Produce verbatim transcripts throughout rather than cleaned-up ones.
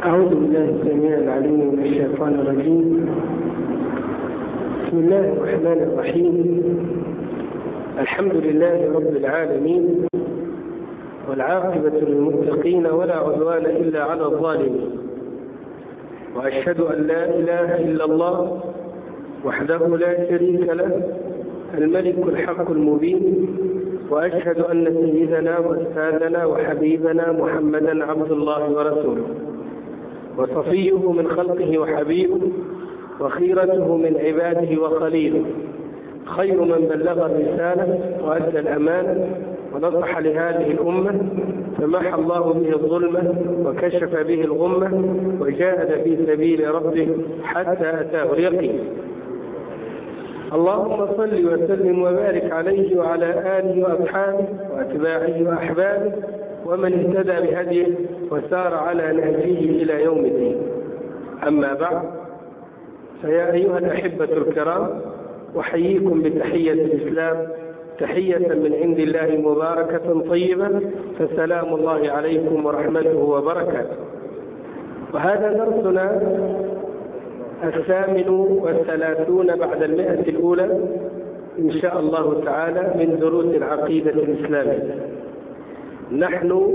أعوذ بالله السميع العليم من الشيطان الرجيم. بسم الله الرحمن الرحيم. الحمد لله رب العالمين، والعاقبة للمتقين ولا عدوان إلا على الظالمين، وأشهد أن لا إله إلا الله وحده لا شريك له الملك الحق المبين، وأشهد أن سيدنا وأستاذنا وحبيبنا محمدا عبد الله ورسوله وصفيه من خلقه وحبيبه وخيرته من عباده وخليله، خير من بلغ الرسالة وأدى الأمانة ونصح لهذه الأمة، فمحى الله به الظلمة وكشف به الغمة وجاهد في سبيل ربه حتى أتاه اليقين. اللهم صل وسلم وبارك عليه وعلى آله وأصحابه وأتباعه وأحبابه ومن اهتدى بهديه وسار على نهجه إلى يوم الدين. أما بعد، فيا أيها الأحبة الكرام، أحييكم بتحية الإسلام، تحية من عند الله مباركة طيبة، فسلام الله عليكم ورحمته وبركاته. وهذا درسنا الثامن والثلاثون بعد المئة الأولى إن شاء الله تعالى من دروس العقيدة الإسلامية. نحن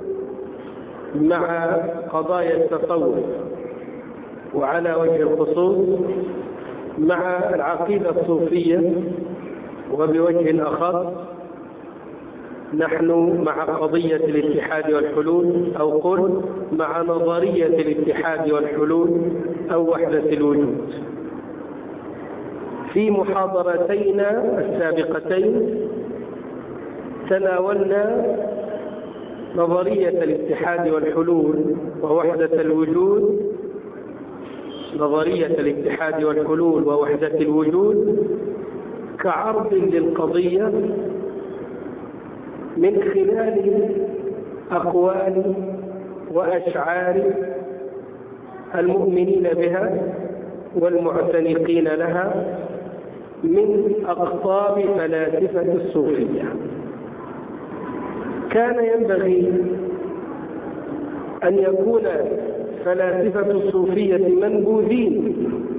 مع قضايا التصوف، وعلى وجه الخصوص مع العقيدة الصوفية، وبوجه أخص نحن مع قضية الاتحاد والحلول، أو قل مع نظرية الاتحاد والحلول أو وحدة الوجود. في محاضرتينا السابقتين تناولنا نظرية الاتحاد والحلول ووحدة الوجود، نظرية الاتحاد والحلول ووحدة الوجود كعرض للقضية من خلال أقوال وأشعار المؤمنين بها والمعتنقين لها من أقطاب فلاسفة الصوفية. كان ينبغي أن يكون فلاسفة الصوفية منبوذين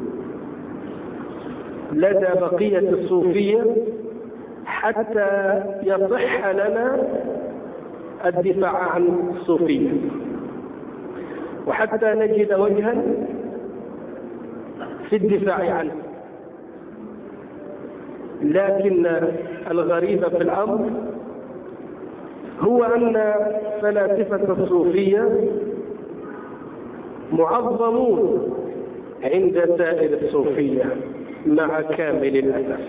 لدى بقية الصوفية حتى يصح لنا الدفاع عن الصوفية، وحتى نجد وجها في الدفاع عنه. لكن الغريب في الأمر هو أن فلاسفة الصوفية معظمون عند سائر الصوفية مع كامل الأسف.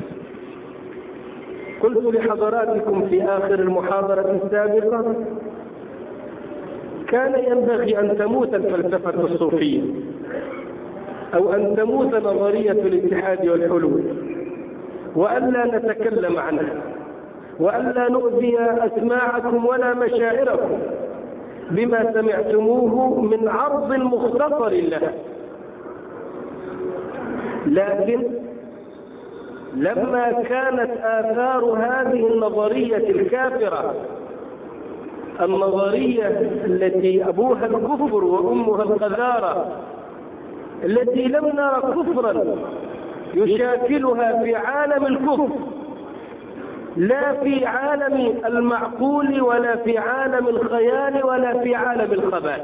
قلت لحضراتكم في آخر المحاضرة السابقة كان ينبغي أن تموت الفلسفة الصوفية، أو أن تموت نظرية الاتحاد والحلول، وألا نتكلم عنها، وألا نؤذي أسماعكم ولا مشاعركم بما سمعتموه من عرض مختصر لها. لكن لما كانت آثار هذه النظرية الكافرة، النظرية التي أبوها الكفر وأمها القذارة، التي لم نرى كفرا يشاكلها في عالم الكفر، لا في عالم المعقول ولا في عالم الخيال ولا في عالم الخبال.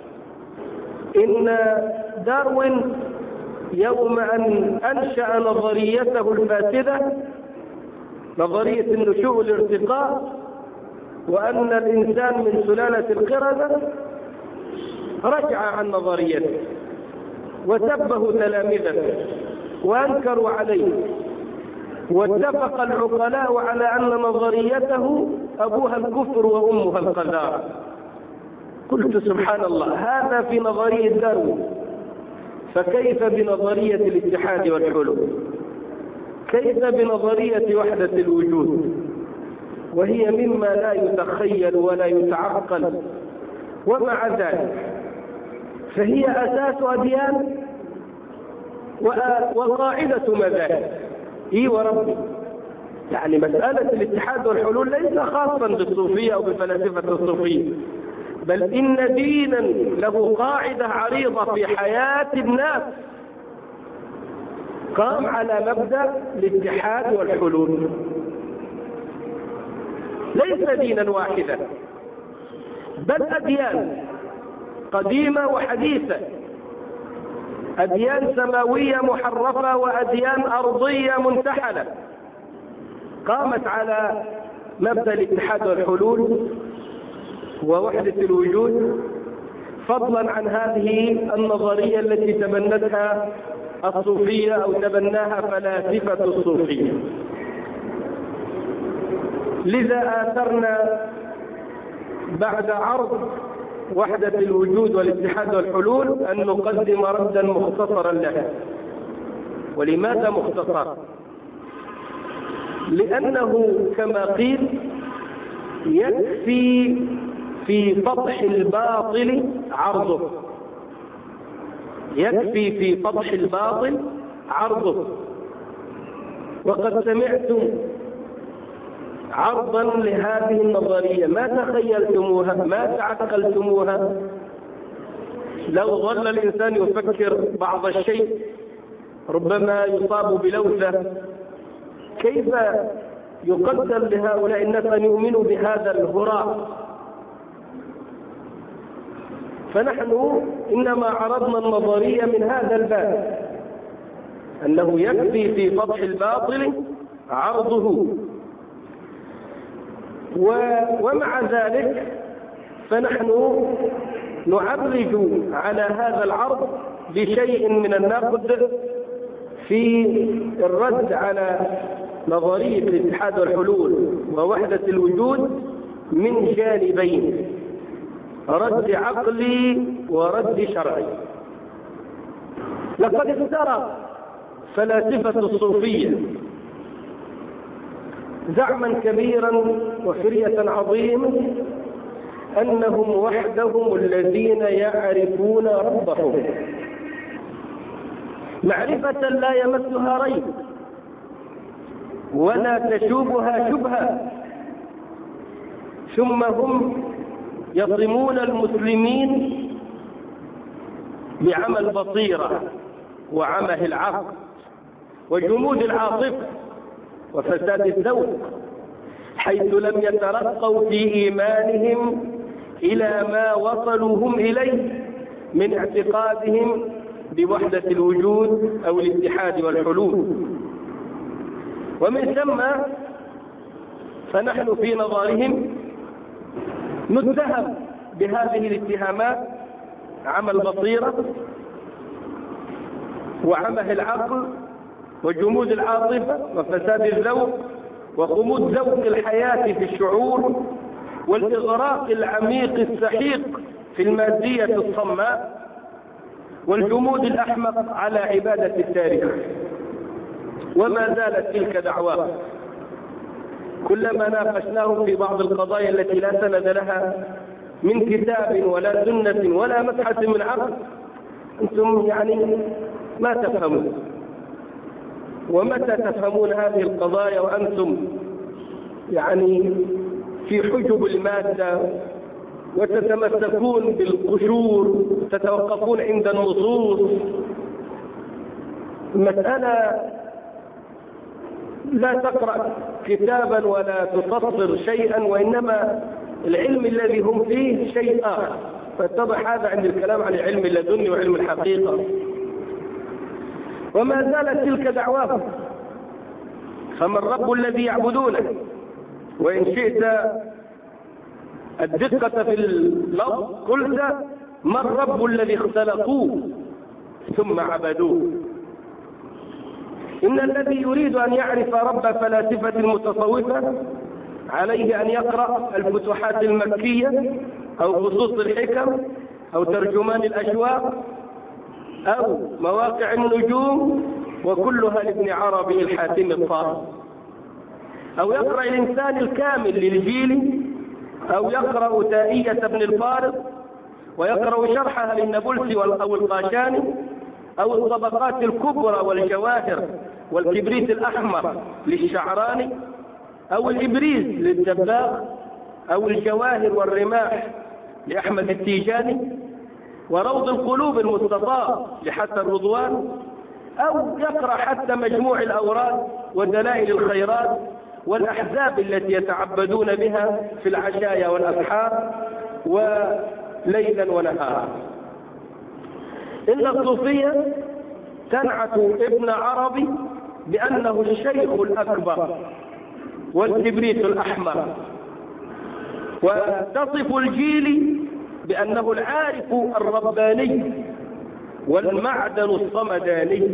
إن داروين يوم أن أنشأ نظريته الفاسدة، نظرية النشوء والارتقاء، وأن الإنسان من سلالة القردة، رجع عن نظريته وسبه تلامذته وأنكروا عليه، واتفق العقلاء على أن نظريته أبوها الكفر وأمها القذارة. قلت سبحان الله، هذا في نظرية داروين، فكيف بنظرية الاتحاد والحلول؟ كيف بنظرية وحدة الوجود؟ وهي مما لا يتخيل ولا يتعقل، ومع ذلك فهي أساس أديان وقاعدة مذاهب. إي وربي، يعني مسألة الاتحاد والحلول ليس خاصا بالصوفية أو بفلاسفة الصوفية، بل إن دينا له قاعدة عريضة في حياة الناس قام على مبدأ الاتحاد والحلول، ليس دينا واحدا بل أديان قديمة وحديثة، أديان سماوية محرفة وأديان أرضية منتحلة قامت على مبدأ الاتحاد والحلول ووحدة الوجود، فضلا عن هذه النظرية التي تبنتها الصوفية أو تبناها فلاسفة الصوفية. لذا آثرنا بعد عرض وحدة الوجود والاتحاد والحلول أن نقدم ردا مختصرا لها. ولماذا مختصر؟ لأنه كما قيل يكفي في فضح الباطل عرضه، يكفي في فضح الباطل عرضه. وقد سمعتم عرضا لهذه النظرية ما تخيلتموها ما تعقلتموها. لو ظل الإنسان يفكر بعض الشيء ربما يصاب بلوثة. كيف يقدر لهؤلاء الناس أن يؤمنوا بهذا الهراء؟ فنحن إنما عرضنا النظرية من هذا الباب، أنه يكفي في فضح الباطل عرضه. ومع ذلك فنحن نعرج على هذا العرض بشيء من النقد في الرد على نظرية الاتحاد والحلول ووحدة الوجود من جانبين، رد عقلي ورد شرعي. لقد افترى فلاسفة الصوفية زعما كبيرا وفرية عظيمة أنهم وحدهم الذين يعرفون ربهم معرفة لا يمسها ريب ولا تشوبها شبهة، ثم هم يصمون المسلمين بعمى البصيرة وعمى العقل وجمود العاطفة وفساد الذوق، حيث لم يترقوا في إيمانهم إلى ما وصلوا هم إليه من اعتقادهم بوحدة الوجود أو الاتحاد والحلول. ومن ثم فنحن في نظرهم نتهم بهذه الاتهامات: عمى البصيرة وعمى العقل وجمود العاطفة وفساد الذوق وخمود ذوق الحياة في الشعور والإغراق العميق السحيق في المادية الصماء والجمود الأحمق على عبادة التاريخ. وما زالت تلك دعواهم، كلما ناقشناهم في بعض القضايا التي لا سند لها من كتاب ولا سنة ولا مسحة من عقل: أنتم يعني ما تفهمون، ومتى تفهمون هذه القضايا وأنتم يعني في حجب المادة وتتمسكون بالقشور، تتوقفون عند النصوص؟ المسألة لا تقرأ كتابا ولا تفسر شيئا، وإنما العلم الذي هم فيه شيء آخر. فاتضح هذا عند الكلام عن العلم اللدني وعلم الحقيقة. وما زالت تلك دعواهم. فما الرب الذي يعبدونه؟ وإن شئت الدقة في اللفظ قلت: ما الرب الذي اختلقوه ثم عبدوه؟ إن الذي يريد أن يعرف رب فلاسفة المتصوفة عليه أن يقرأ الفتوحات المكية أو خصوص الحكم أو ترجمان الأشواق أو مواقع النجوم وكلها لابن عربي الحاتم الطائي، أو يقرأ الإنسان الكامل للجيلي، أو يقرأ تائية ابن الفارض ويقرأ شرحها للنابلسي أو القاشاني، أو الطبقات الكبرى والجواهر والكبريت الأحمر للشعراني، أو الإبريز للدباغ، أو الجواهر والرماح لأحمد التيجاني، وروض القلوب المستطاب لحسن رضوان، أو يقرأ حتى مجموع الأوراد ودلائل الخيرات والأحزاب التي يتعبدون بها في العشايا والأسحار وليلا ونهارا. إن الصوفية تنعت ابن عربي بأنه الشيخ الأكبر والكبريت الأحمر، وتصف الجيل بأنه العارف الرباني والمعدن الصمداني.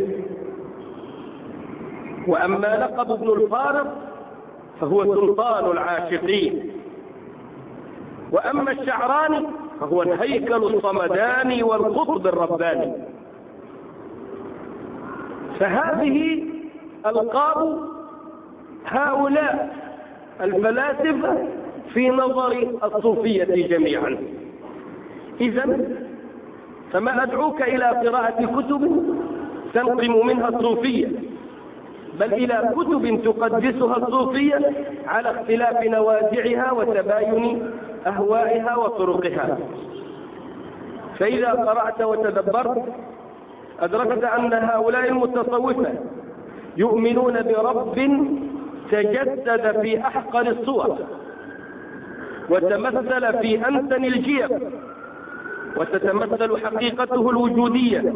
وأما لقب ابن الفارض فهو سلطان العاشقين، وأما الشعراني فهو الهيكل الصمداني والقطب الرباني. فهذه ألقاب هؤلاء الفلاسفة في نظر الصوفية جميعا. إذن فما أدعوك إلى قراءة كتب تنقم منها الصوفية، بل إلى كتب تقدسها الصوفية على اختلاف نوازعها وتباين أهوائها وطرقها. فإذا قرأت وتدبرت أدركت أن هؤلاء المتصوفة يؤمنون برب تجسد في أحقر الصور وتمثل في أنتن الجيب، وتتمثل حقيقته الوجودية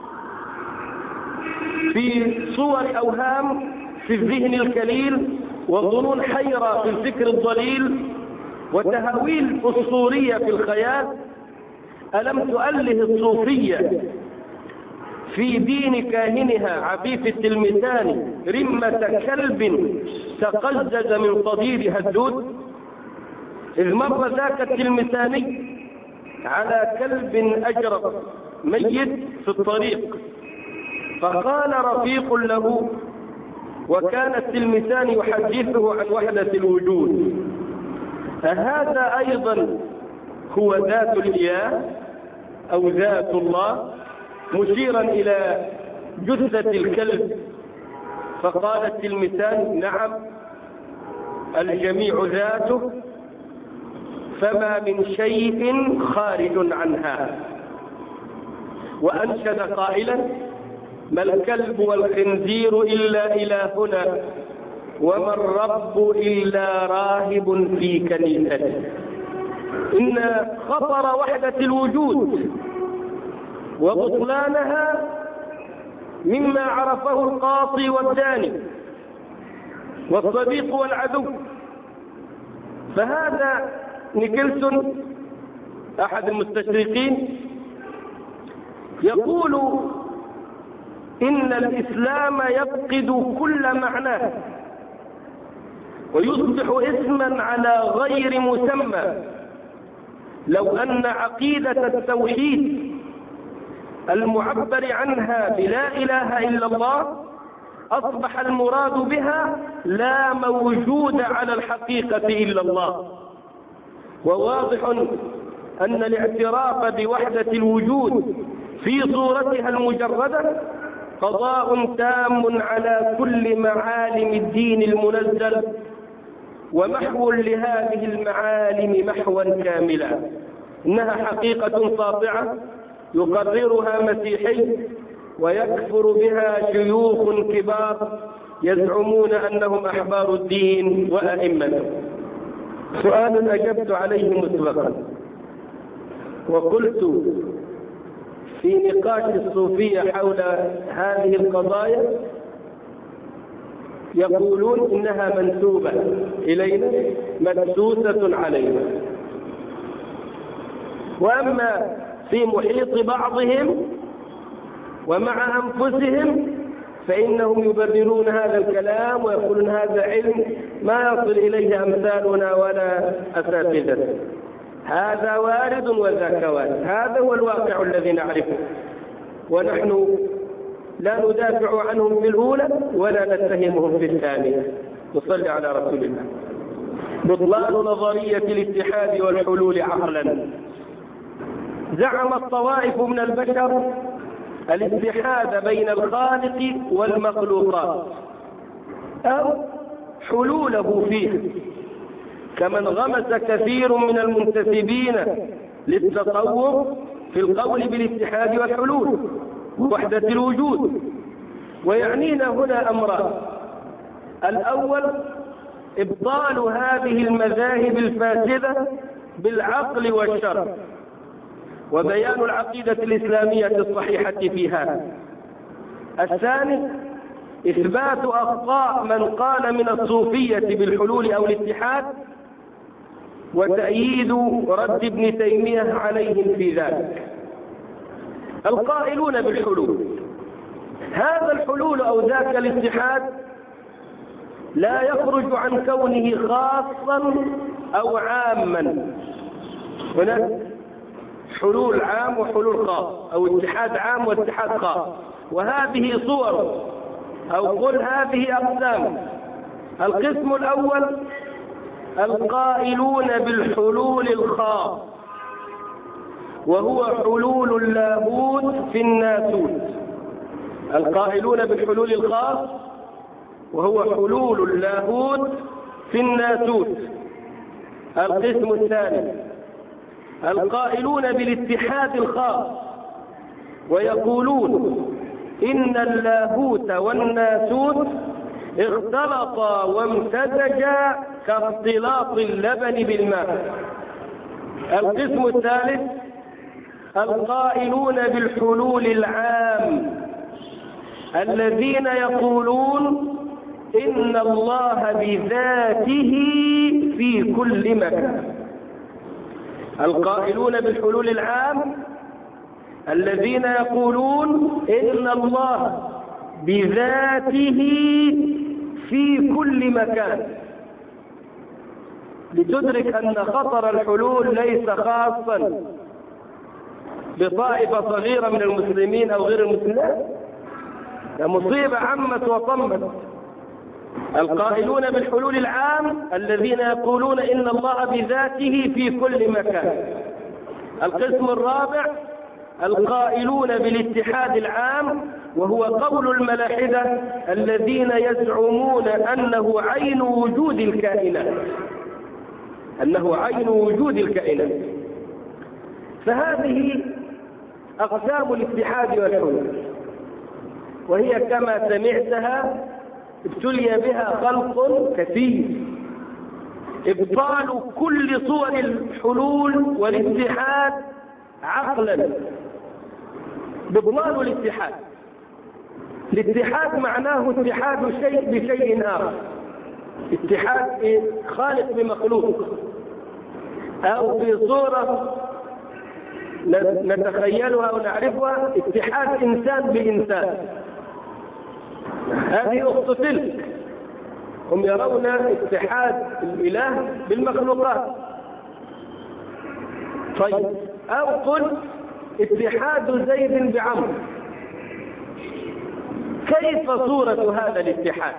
في صور أوهام في الذهن الكليل، وظنون حيرة في الفكر الضليل، وتهويل أسطورية في الخيال. ألم تؤله الصوفية في دين كاهنها عفيف التلمسان رمة كلب تقزز من صديد هدود؟ إذ مر ذاك التلمساني على كلب أجرب ميت في الطريق، فقال رفيق له، وكان التلمسان يحدثه عن وحدة الوجود: أهذا أيضا هو ذات الإله أو ذات الله؟ مشيرا إلى جثة الكلب. فقال التلمسان: نعم، الجميع ذاته، فما من شيء خارج عنها. وأنشد قائلا: ما الكلب والخنزير إلا إلهنا، وما الرب إلا راهب في كنيسته. إن خطر وحدة الوجود وبطلانها مما عرفه القاصي والداني والصديق والعدو. فهذا نيكلسون أحد المستشرقين يقول إن الإسلام يفقد كل معناه ويصبح اسما على غير مسمى لو أن عقيدة التوحيد المعبر عنها بلا إله إلا الله أصبح المراد بها لا موجود على الحقيقة إلا الله. وواضح أن الاعتراف بوحدة الوجود في صورتها المجردة قضاء تام على كل معالم الدين المنزل، ومحو لهذه المعالم محوا كاملا. إنها حقيقة ساطعة يقررها مسيحي ويكفر بها شيوخ كبار يزعمون أنهم أحبار الدين وأئمته. سؤال أجبت عليه مسبقا وقلت في نقاش الصوفية حول هذه القضايا يقولون إنها منسوبة إلينا مدسوسة علينا، وأما في محيط بعضهم ومع أنفسهم فإنهم يبررون هذا الكلام ويقولون هذا علم ما يصل إليه أمثالنا ولا أساتذتنا. هذا وارد وذاك وارد، هذا هو الواقع الذي نعرفه، ونحن لا ندافع عنهم في الأولى ولا نتهمهم في الثانية. نصلي على رسول الله. بطلان نظرية الاتحاد والحلول عقلا. زعمت طوائف من البشر الاتحاد بين الخالق والمخلوقات أو حلوله فيه، كما انغمس كثير من المنتسبين للتصوف في القول بالاتحاد والحلول وحدة الوجود. ويعنينا هنا أمران: الأول إبطال هذه المذاهب الفاسدة بالعقل والشرع، وبيان العقيدة الإسلامية الصحيحة في هذا. الثاني إثبات أخطاء من قال من الصوفية بالحلول أو الاتحاد، وتأييد رد ابن تيمية عليهم في ذلك. القائلون بالحلول، هذا الحلول أو ذاك الاتحاد لا يخرج عن كونه خاصا أو عاما. هناك حلول عام وحلول خاص، أو اتحاد عام واتحاد خاص، وهذه صور أو قل هذه أقسام. القسم الأول القائلون بالحلول الخاص، وهو حلول اللاهوت في الناسوت. القائلون بالحلول الخاص وهو حلول اللاهوت في الناسوت. القسم الثاني القائلون بالاتحاد الخاص، ويقولون إن اللاهوت والناسوت اختلطا وامتزجا كاختلاط اللبن بالماء. القسم الثالث القائلون بالحلول العام، الذين يقولون إن الله بذاته في كل مكان. القائلون بالحلول العام الذين يقولون إن الله بذاته في كل مكان، لتدرك أن خطر الحلول ليس خاصا بطائفة صغيرة من المسلمين أو غير المسلمين، مصيبة عمت وطمت. القائلون بالحلول العام الذين يقولون إن الله بذاته في كل مكان. القسم الرابع القائلون بالاتحاد العام، وهو قول الملاحدة الذين يزعمون أنه عين وجود الكائنات، أنه عين وجود الكائنات. فهذه أقسام الاتحاد والحلول، وهي كما سمعتها ابتلي بها خلق كثير. إبطال كل صور الحلول والاتحاد عقلا، بإبطال الاتحاد. الاتحاد معناه اتحاد شيء بشيء آخر، اتحاد خالق بمخلوق، أو بصورة نتخيلها ونعرفها اتحاد إنسان بإنسان. هذه أخت تلك، هم يرون اتحاد الإله بالمخلوقات. طيب، أو قل اتحاد زيد بعمرو. كيف صورة هذا الاتحاد؟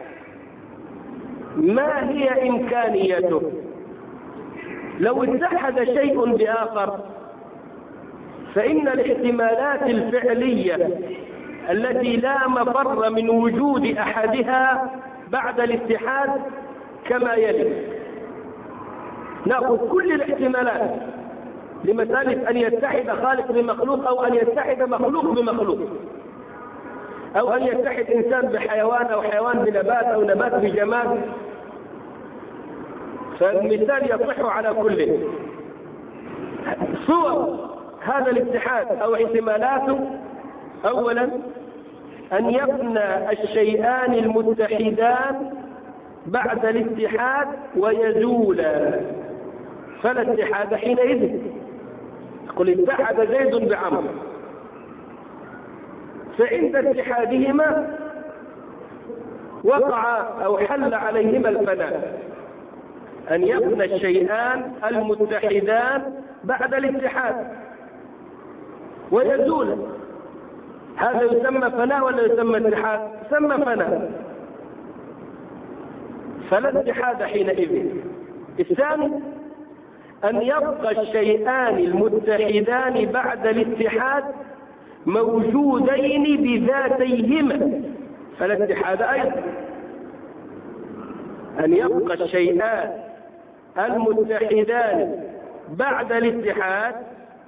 ما هي إمكانيته؟ لو اتحد شيء بآخر فإن الاحتمالات الفعلية التي لا مفر من وجود أحدها بعد الاتحاد كما يلي. نأخذ كل الاحتمالات لمسألة أن يتحد خالق بمخلوق، أو أن يتحد مخلوق بمخلوق، أو أن يتحد إنسان بحيوان، أو حيوان بنبات، أو نبات بجماد. فالمثال يصح على كل. صور هذا الاتحاد أو احتمالاته: أولا أن يفنى الشيئان المتحدان بعد الاتحاد ويزولا، فلا اتحاد حينئذ. قل اتحد زيد بعمرو، فعند اتحادهما وقع أو حل عليهما الفناء. أن يفنى الشيئان المتحدان بعد الاتحاد ويزول، هذا يسمى فناء ولا يسمى اتحاد؟ يسمى فناء، فلا اتحاد حينئذ. الثاني أن يبقى الشيئان المتحدان بعد الاتحاد موجودين بذاتيهما، فلا اتحاد أيضا. أن يبقى الشيئان المتحدان بعد الاتحاد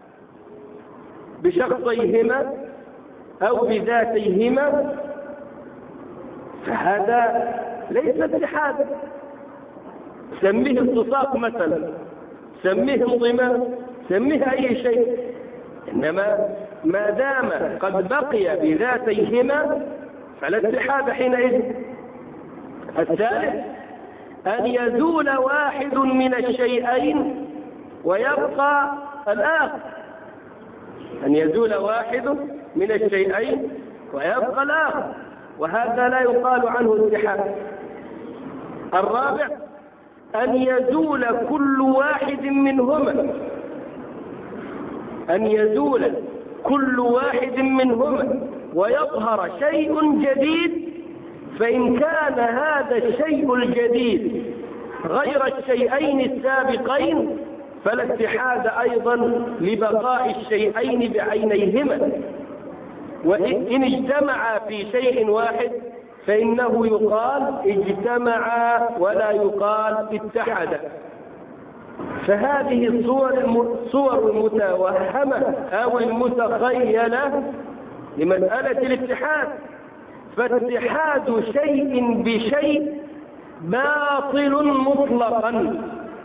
بشخصيهما أو بذاتيهما فهذا ليس اتحادا. سميه التصاق مثلا، سميه انضمام، سميه أي شيء، إنما ما دام قد بقي بذاتيهما فلا اتحاد حينئذ. الثالث أن يزول واحد من الشيئين ويبقى الآخر، أن يزول واحد من الشيئين ويبقى الآخر، وهذا لا يقال عنه اتحاد. الرابع أن يزول كل واحد منهما، أن يزول كل واحد منهما ويظهر شيء جديد، فإن كان هذا الشيء الجديد غير الشيئين السابقين فلا اتحاد أيضا لبقاء الشيئين بعينيهما. وإن اجتمعا في شيء واحد فإنه يقال اجتمعا ولا يقال اتحدا. فهذه الصور المتوهمة أو المتخيلة لمسألة الاتحاد. فاتحاد شيء بشيء باطل مطلقا،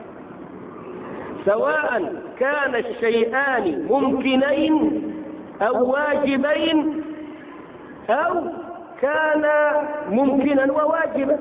سواء كان الشيئان ممكنين أو واجبين أو كان ممكنا وواجبا،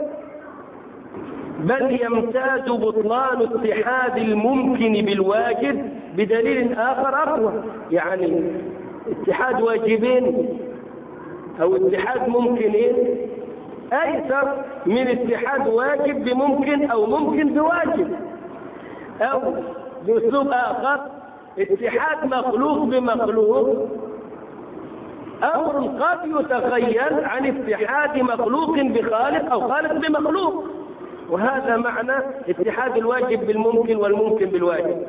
بل يمتاز بطلان اتحاد الممكن بالواجب بدليل آخر أقوى، يعني اتحاد واجبين أو اتحاد ممكنين أيسر من اتحاد واجب بممكن أو ممكن بواجب، أو بأسلوب آخر اتحاد مخلوق بمخلوق أمر قد يتخيل عن اتحاد مخلوق بخالق أو خالق بمخلوق، وهذا معنى اتحاد الواجب بالممكن والممكن بالواجب.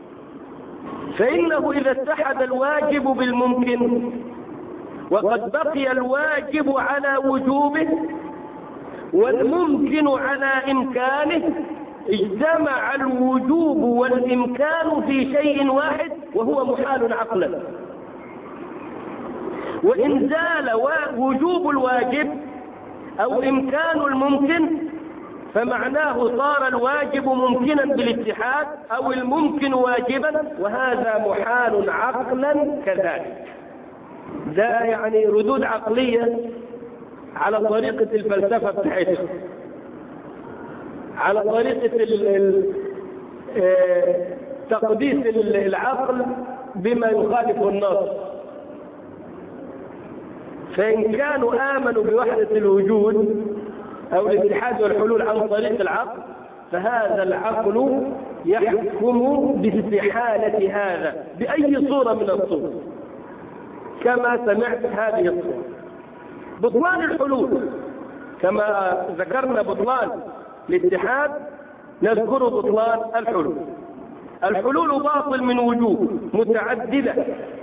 فإنه إذا اتحد الواجب بالممكن وقد بقي الواجب على وجوبه والممكن على إمكانه اجتمع الوجوب والإمكان في شيء واحد وهو محال عقلا. وإن زال وجوب الواجب أو إمكان الممكن فمعناه صار الواجب ممكنا بالاتحاد أو الممكن واجبا، وهذا محال عقلا كذلك. ده يعني ردود عقلية على طريقة الفلسفة بتاعتهم، على طريقة تقديس العقل بما يخالف النص. فإن كانوا آمنوا بوحدة الوجود أو الاتحاد والحلول عن طريق العقل فهذا العقل يحكم باستحالة هذا بأي صورة من الصور، كما سمعت هذه الصورة. بطلان الحلول كما ذكرنا بطلان الاتحاد نذكر بطلان الحلول. الحلول باطل من وجوه متعددة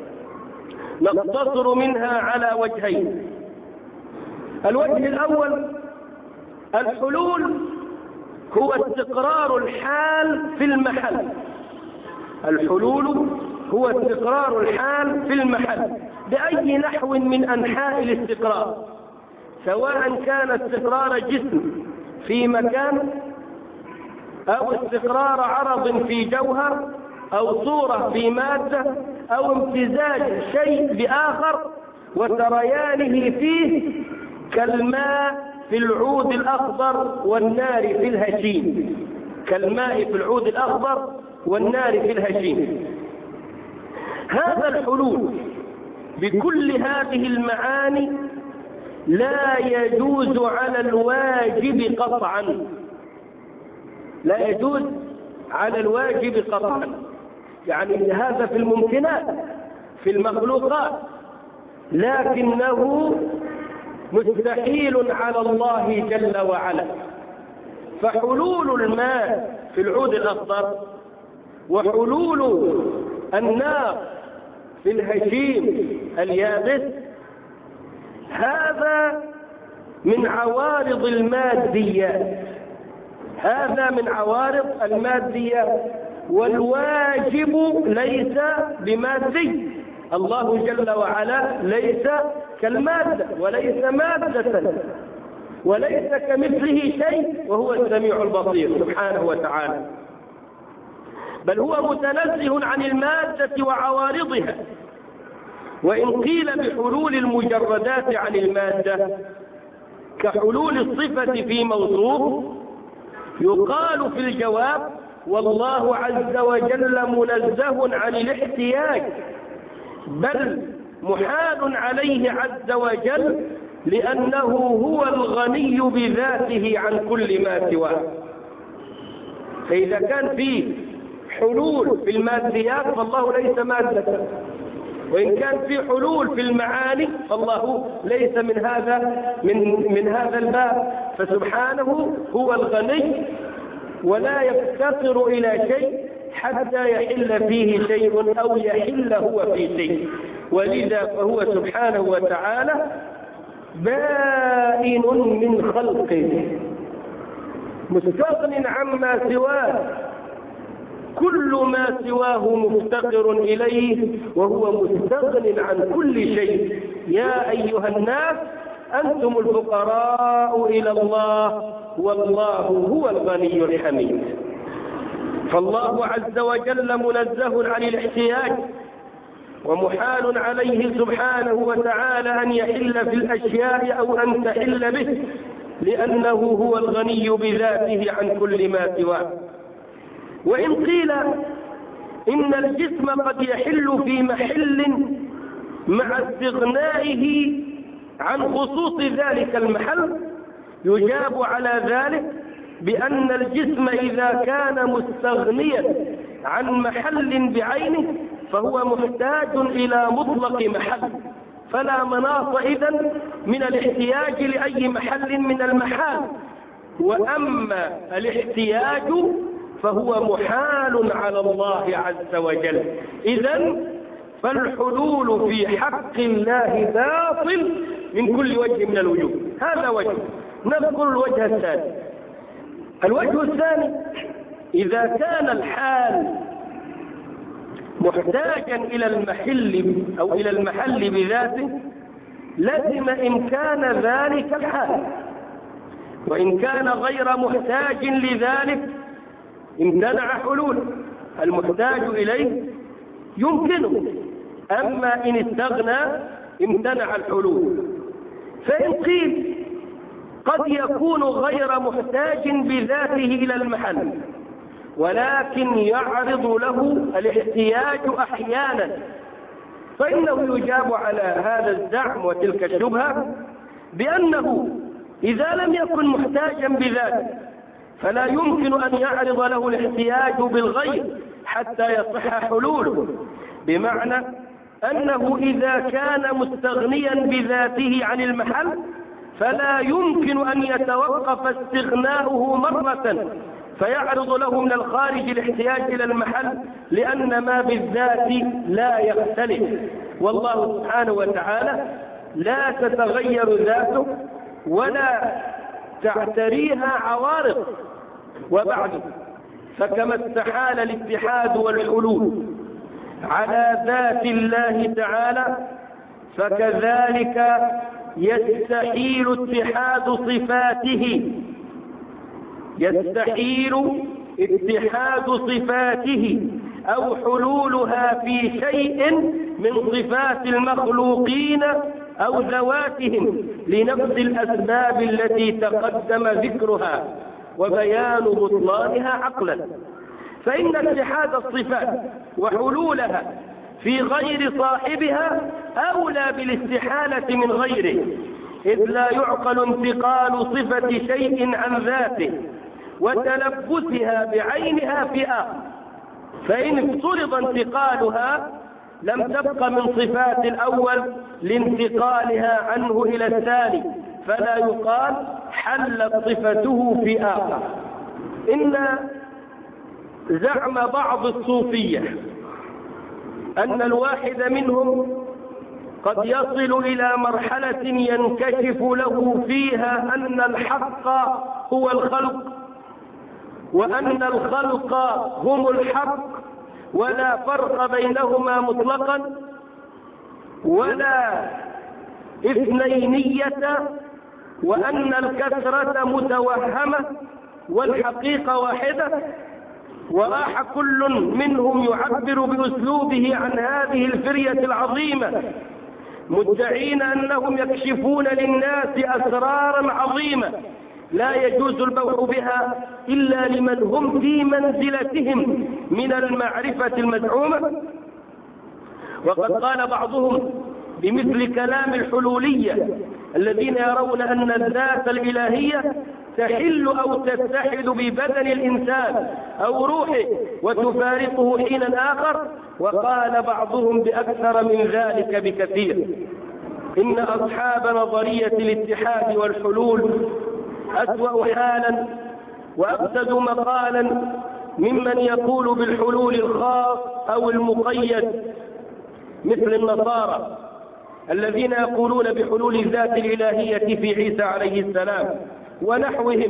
نقتصر منها على وجهين. الوجه الأول الحلول هو استقرار الحال في المحل. الحلول هو استقرار الحال في المحل بأي نحو من أنحاء الاستقرار، سواء كان استقرار جسم في مكان أو استقرار عرض في جوهر أو صورة في مادة أو امتزاج شيء بآخر وسريانه فيه كالماء في العود الأخضر والنار في الهشيم، كالماء في العود الأخضر والنار في الهشيم. هذا الحلول بكل هذه المعاني لا يجوز على الواجب قطعا، لا يجوز على الواجب قطعا، يعني هذا في الممكنات في المخلوقات، لكنه مستحيل على الله جل وعلا. فحلول الماء في العود الأخضر وحلول النار في الهشيم اليابس هذا من عوارض الماديات، هذا من عوارض الماديات، والواجب ليس بمادي، الله جل وعلا ليس كالمادة وليس مادة وليس كمثله شيء وهو السميع البصير سبحانه وتعالى، بل هو متنزه عن المادة وعوارضها. وإن قيل بحلول المجردات عن المادة كحلول الصفة في موصوف يقال في الجواب والله عز وجل منزه عن الاحتياج، بل محال عليه عز وجل لأنه هو الغني بذاته عن كل ما سواه. فإذا كان فيه حلول في الماديات فالله ليس مادة، وإن كان في حلول في المعاني فالله ليس من هذا من من هذا الباب، فسبحانه هو الغني ولا يفتقر إلى شيء حتى يحل فيه شيء أو يحل هو في شيء، ولذا فهو سبحانه وتعالى بائن من خلقه مستغن عما سواه، كل ما سواه مفتقر إليه وهو مستغن عن كل شيء. يا أيها الناس أنتم الفقراء إلى الله والله هو الغني الحميد. فالله عز وجل منزه عن الاحتياج، ومحال عليه سبحانه وتعالى أن يحل في الأشياء أو أن تحل به، لأنه هو الغني بذاته عن كل ما سواه. وإن قيل إن الجسم قد يحل في محل مع استغنائه عن خصوص ذلك المحل، يجاب على ذلك بأن الجسم إذا كان مستغنيا عن محل بعينه فهو محتاج إلى مطلق محل، فلا مناص إذن من الاحتياج لأي محل من المحال. وأما الاحتياج فهو محال على الله عز وجل، إذن فالحلول في حق الله باطل من كل وجه من الوجوه. هذا وجه. نذكر الوجه الثاني. الوجه الثاني إذا كان الحال محتاجا إلى المحل أو إلى المحل بذاته لزم إمكان ذلك الحال، وإن كان غير محتاج لذلك امتنع حلول. المحتاج إليه يمكنه، أما إن استغنى امتنع الحلول. فإن قيل قد يكون غير محتاج بذاته إلى المحل ولكن يعرض له الاحتياج أحيانا، فإنه يجاب على هذا الزعم وتلك الشبهة بأنه إذا لم يكن محتاجا بذاته فلا يمكن أن يعرض له الاحتياج بالغير حتى يصح حلوله، بمعنى أنه إذا كان مستغنيا بذاته عن المحل فلا يمكن أن يتوقف استغناؤه مرة فيعرض له من الخارج الاحتياج إلى المحل، لأن ما بالذات لا يختلف، والله سبحانه وتعالى لا تتغير ذاته ولا تعتريها عوارض. وبعد فكما استحال الاتحاد والحلول على ذات الله تعالى فكذلك يستحيل اتحاد صفاته يستحيل اتحاد صفاته أو حلولها في شيء من صفات المخلوقين أو ذواتهم لنفس الأسباب التي تقدم ذكرها وبيان بطلانها عقلا. فإن اتحاد الصفات وحلولها في غير صاحبها أولى بالاستحالة من غيره، إذ لا يعقل انتقال صفة شيء عن ذاته وتلبسها بعينها في آخر، فإن افترض انتقالها لم تبق من صفات الأول لانتقالها عنه إلى الثاني، فلا يقال حلت صفته في آخر. إن زعم بعض الصوفية أن الواحد منهم قد يصل إلى مرحلة ينكشف له فيها أن الحق هو الخلق وأن الخلق هم الحق ولا فرق بينهما مطلقا، ولا اثنينية، وأن الكثرة متوهمة والحقيقة واحدة. وراح كل منهم يعبر بأسلوبه عن هذه الفرية العظيمة، مدعين أنهم يكشفون للناس أسرارا عظيمة لا يجوز البوح بها إلا لمن هم في منزلتهم من المعرفة المزعومة. وقد قال بعضهم بمثل كلام الحلولية الذين يرون أن الذات الإلهية تحل أو تتحد ببدن الإنسان أو روحه وتفارقه حينا آخر. وقال بعضهم بأكثر من ذلك بكثير. إن أصحاب نظرية الاتحاد والحلول أسوأ حالا وأفسد مقالا ممن يقول بالحلول الخاص أو المقيد مثل النصارى الذين يقولون بحلول الذات الإلهية في عيسى عليه السلام ونحوهم.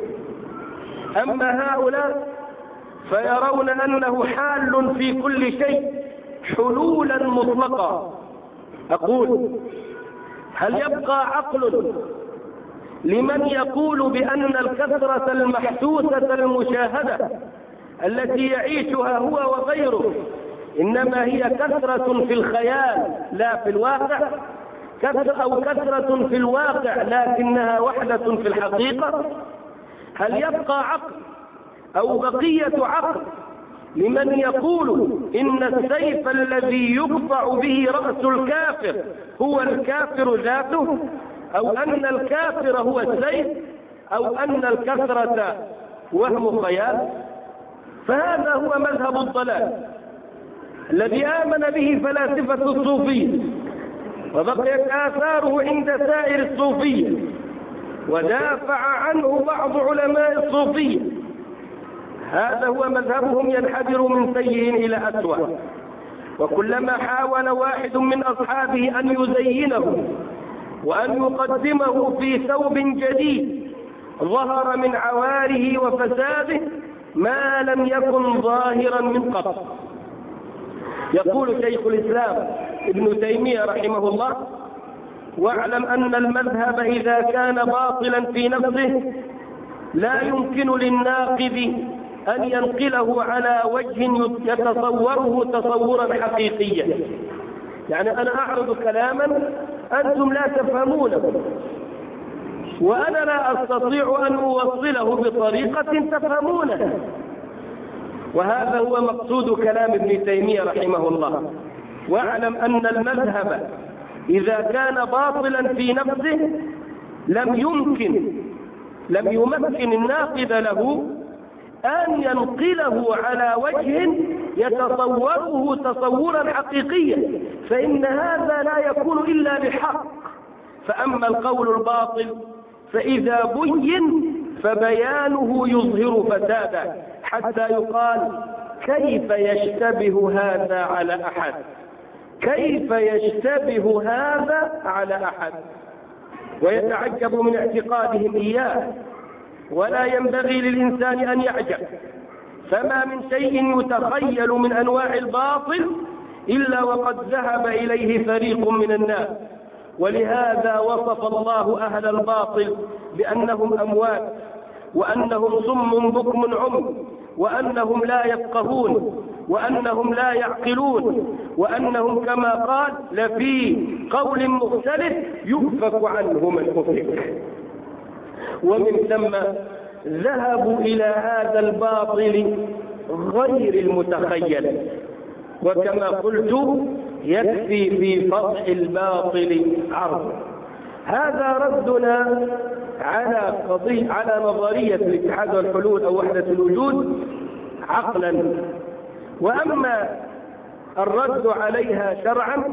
أما هؤلاء فيرون أنه حال في كل شيء حلولا مطلقا. أقول: هل يبقى عقل لمن يقول بأن الكثرة المحسوسة المشاهدة التي يعيشها هو وغيره إنما هي كثرة في الخيال لا في الواقع، أو كثرة في الواقع لكنها وحدة في الحقيقة؟ هل يبقى عقل أو بقية عقل لمن يقول إن السيف الذي يقطع به رأس الكافر هو الكافر ذاته، أو أن الكافر هو السيف، أو أن الكثرة وهم خيال؟ فهذا هو مذهب الضلال الذي آمن به فلاسفة الصوفية وبقيت آثاره عند سائر الصوفية، ودافع عنه بعض علماء الصوفية. هذا هو مذهبهم ينحدر من سيء إلى أسوأ. وكلما حاول واحد من أصحابه أن يزينه وأن يقدمه في ثوب جديد ظهر من عواره وفساده ما لم يكن ظاهرا من قبل. يقول شيخ الإسلام ابن تيمية رحمه الله: واعلم أن المذهب إذا كان باطلا في نفسه لا يمكن للناقد أن ينقله على وجه يتصوره تصورا حقيقيا. يعني أنا أعرض كلاما أنتم لا تفهمونه، وأنا لا أستطيع أن أوصله بطريقة تفهمونها. وهذا هو مقصود كلام ابن تيمية رحمه الله: واعلم أن المذهب إذا كان باطلا في نفسه لم يمكن لم يمكن الناقد له أن ينقله على وجه يتصوره تصورا حقيقيا، فإن هذا لا يكون إلا بحق. فأما القول الباطل فإذا بين فبيانه يظهر فسادا، حتى يقال: كيف يشتبه هذا على أحد؟ كيف يشتبه هذا على أحد؟ ويتعجب من اعتقادهم إياه. ولا ينبغي للإنسان أن يعجب، فما من شيء يتخيل من أنواع الباطل إلا وقد ذهب إليه فريق من الناس. ولهذا وصف الله أهل الباطل بأنهم أموات، وأنهم صم بكم عمي، وأنهم لا يفقهون، وأنهم لا يعقلون، وأنهم كما قال لفي قول مختلف يؤفك عنه من أفك. ومن ثم ذهبوا إلى هذا الباطل غير المتخيل. وكما قلت يكفي في فضح الباطل عرض. هذا ردنا على قضية على نظرية الاتحاد والحلول أو وحدة الوجود عقلا. وأما الرد عليها شرعا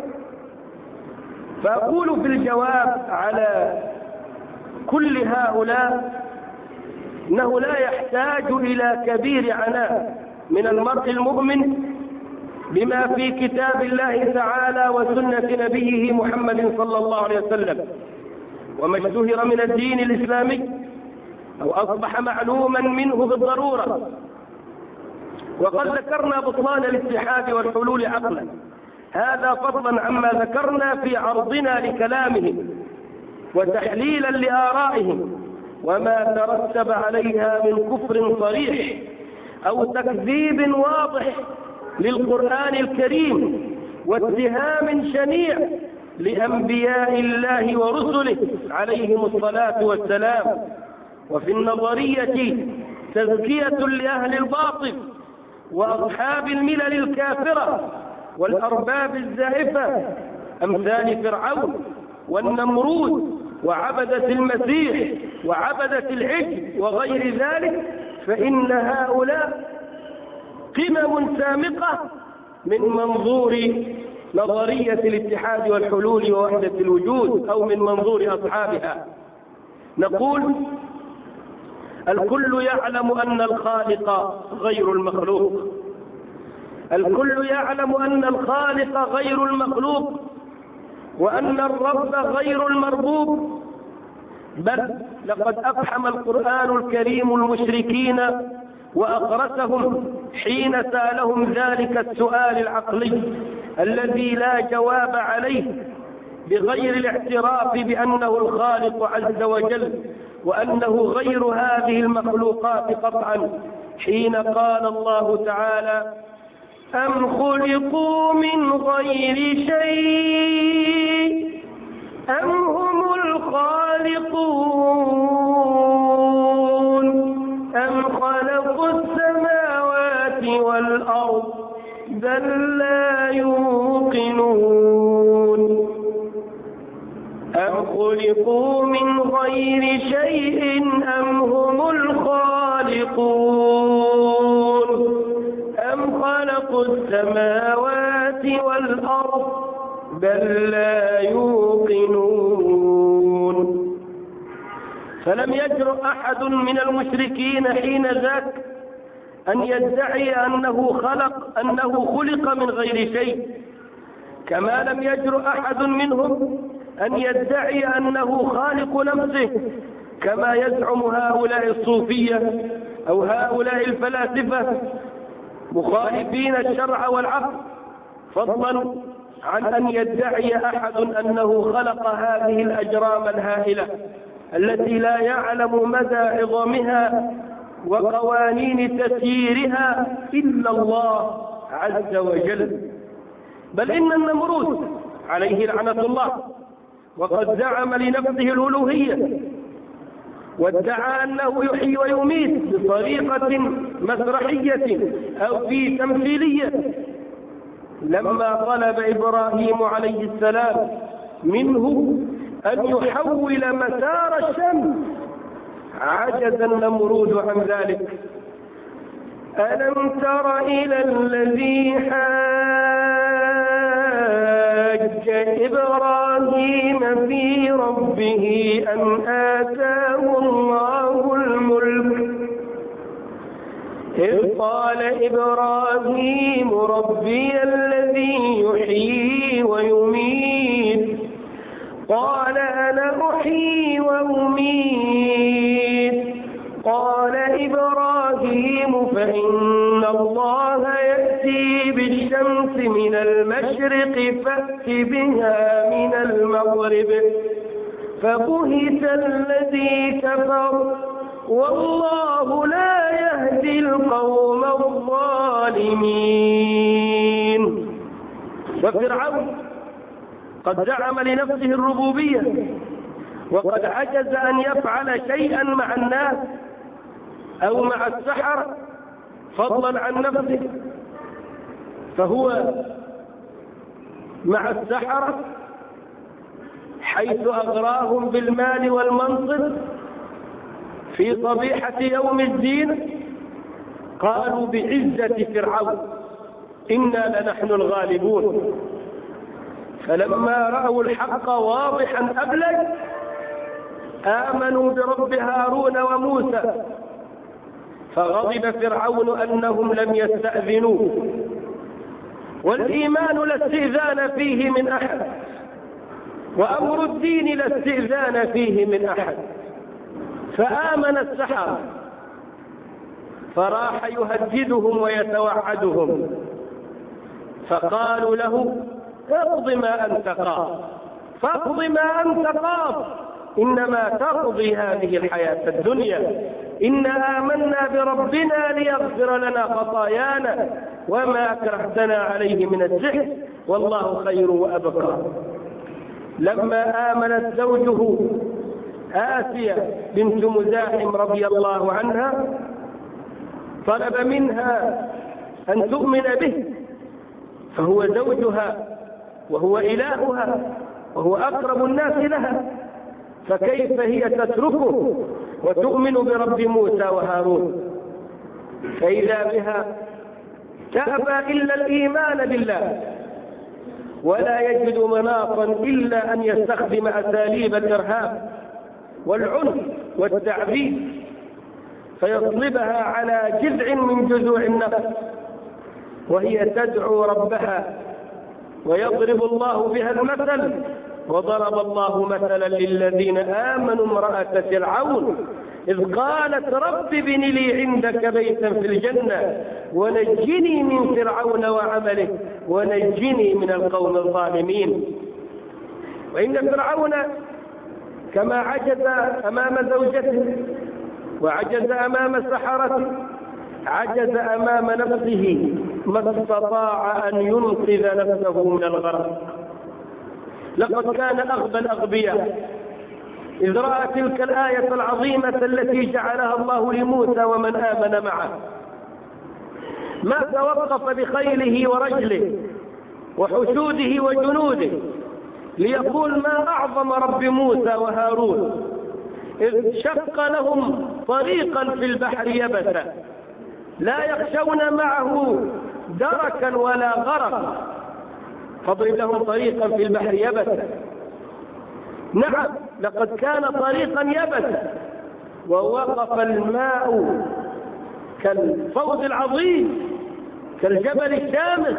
فأقول في الجواب على كل هؤلاء إنه لا يحتاج إلى كبير عناء من المرء المؤمن بما في كتاب الله تعالى وسنة نبيه محمد صلى الله عليه وسلم وما اشتهر من الدين الإسلامي أو أصبح معلوما منه بالضرورة. وقد ذكرنا بطلان الاتحاد والحلول عقلا. هذا فضلا عما ذكرنا في عرضنا لكلامهم وتحليلا لآرائهم وما ترتب عليها من كفر صريح أو تكذيب واضح للقرآن الكريم واتهام شنيع لأنبياء الله ورسله عليهم الصلاة والسلام. وفي النظرية تزكية لأهل الباطل وأصحاب الملل الكافرة والأرباب الزائفة أمثال فرعون والنمرود وعبدة المسيح وعبدة العجل وغير ذلك، فإن هؤلاء قمم سامقة من منظور نظرية الاتحاد والحلول ووحدة الوجود أو من منظور أصحابها. نقول الكل يعلم أن الخالق غير المخلوق، الكل يعلم أن الخالق غير المخلوق، وأن الرب غير المربوب، بل لقد أفحم القرآن الكريم المشركين وأقرتهم حين سألهم ذلك السؤال العقلي الذي لا جواب عليه بغير الاعتراف بأنه الخالق عز وجل وأنه غير هذه المخلوقات قطعا، حين قال الله تعالى: أم خلقوا من غير شيء أم هم الخالقون أم خلقوا السماوات والأرض بل لا يوقنون. أم خلقوا من غير شيء أم هم الخالقون أم خلقوا السماوات والأرض بل لا يوقنون. فلم يجرؤ أحد من المشركين حين ذاك أن يدعي أنه خلق أنه خلق من غير شيء، كما لم يجرؤ أحد منهم أن يدعي أنه خالق نفسه كما يزعم هؤلاء الصوفية أو هؤلاء الفلاسفة مخالفين الشرع والعقل، فضلا عن أن يدعي أحد أنه خلق هذه الأجرام الهائلة التي لا يعلم مدى عظمها وقوانين تسييرها إلا الله عز وجل. بل إن النمرود عليه لعنة الله وقد زعم لنفسه الألوهية وادعى أنه يحيي ويميت بطريقة مسرحية أو في تمثيلية، لما طلب إبراهيم عليه السلام منه أن يحول مسار الشمس عجز النمرود عن ذلك. ألم تر إلى الذي حاج إبراهيم في ربه أن آتاه الله الملك إذ قال إبراهيم ربي الذي يحيي ويميت قال أنا أحيي وأميت قال إبراهيم فإن الله يأتي بالشمس من المشرق فأت بها من المغرب فبهت الذي كفر والله لا يهدي القوم الظالمين. وفرعون قد زعم لنفسه الربوبية وقد عجز أن يفعل شيئا مع الناس أو مع السحرة فضلا عن نفسه، فهو مع السحرة حيث أغراهم بالمال والمنصب في صبيحة يوم الدين قالوا بعزة فرعون إنا لنحن الغالبون، فلما رأوا الحق واضحا أبلج آمنوا برب هارون وموسى، فغضب فرعون أنهم لم يستأذنوه، والإيمان لا استئذان فيه من أحد، وأمر الدين لا استئذان فيه من أحد، فآمن السحرة فراح يهددهم ويتوعدهم، فقالوا له اقض ما أنت قاض، فاقض ما أنت قاض، إنما تقضي هذه الحياة الدنيا. إنا آمنا بربنا ليغفر لنا خطايانا وما أكرهتنا عليه من السحر والله خير وأبقى. لما آمنت زوجه آسيا بنت مزاحم رضي الله عنها طلب منها أن تؤمن به، فهو زوجها وهو إلهها وهو أقرب الناس لها، فكيف هي تتركه وتؤمن برب موسى وهارون؟ فإذا بها تأبى إلا الإيمان بالله، ولا يجد مناصا إلا أن يستخدم أساليب الإرهاب والعنف والتعذيب، فيصلبها على جذع من جذوع النفس وهي تدعو ربها، ويضرب الله بها المثل. وضرب الله مثلا للذين آمنوا امرأة فرعون إذ قالت رب ابن لي عندك بيتا في الجنة ونجني من فرعون وعمله ونجني من القوم الظالمين. وإن فرعون كما عجز أمام زوجته وعجز أمام سحرته عجز أمام نفسه ما استطاع أن ينقذ نفسه من الغرق. لقد كان أغبى الأغبياء إذ رأى تلك الآية العظيمة التي جعلها الله لموسى ومن آمن معه، ما توقف بخيله ورجله وحشوده وجنوده ليقول ما أعظم رب موسى وهارون إذ شق لهم طريقا في البحر يبسا لا يخشون معه دركا ولا غرقا، فاضرب لهم طريقا في البحر يبسا. نعم لقد كان طريقا يبسا ووقف الماء كالفوز العظيم كالجبل الشامخ،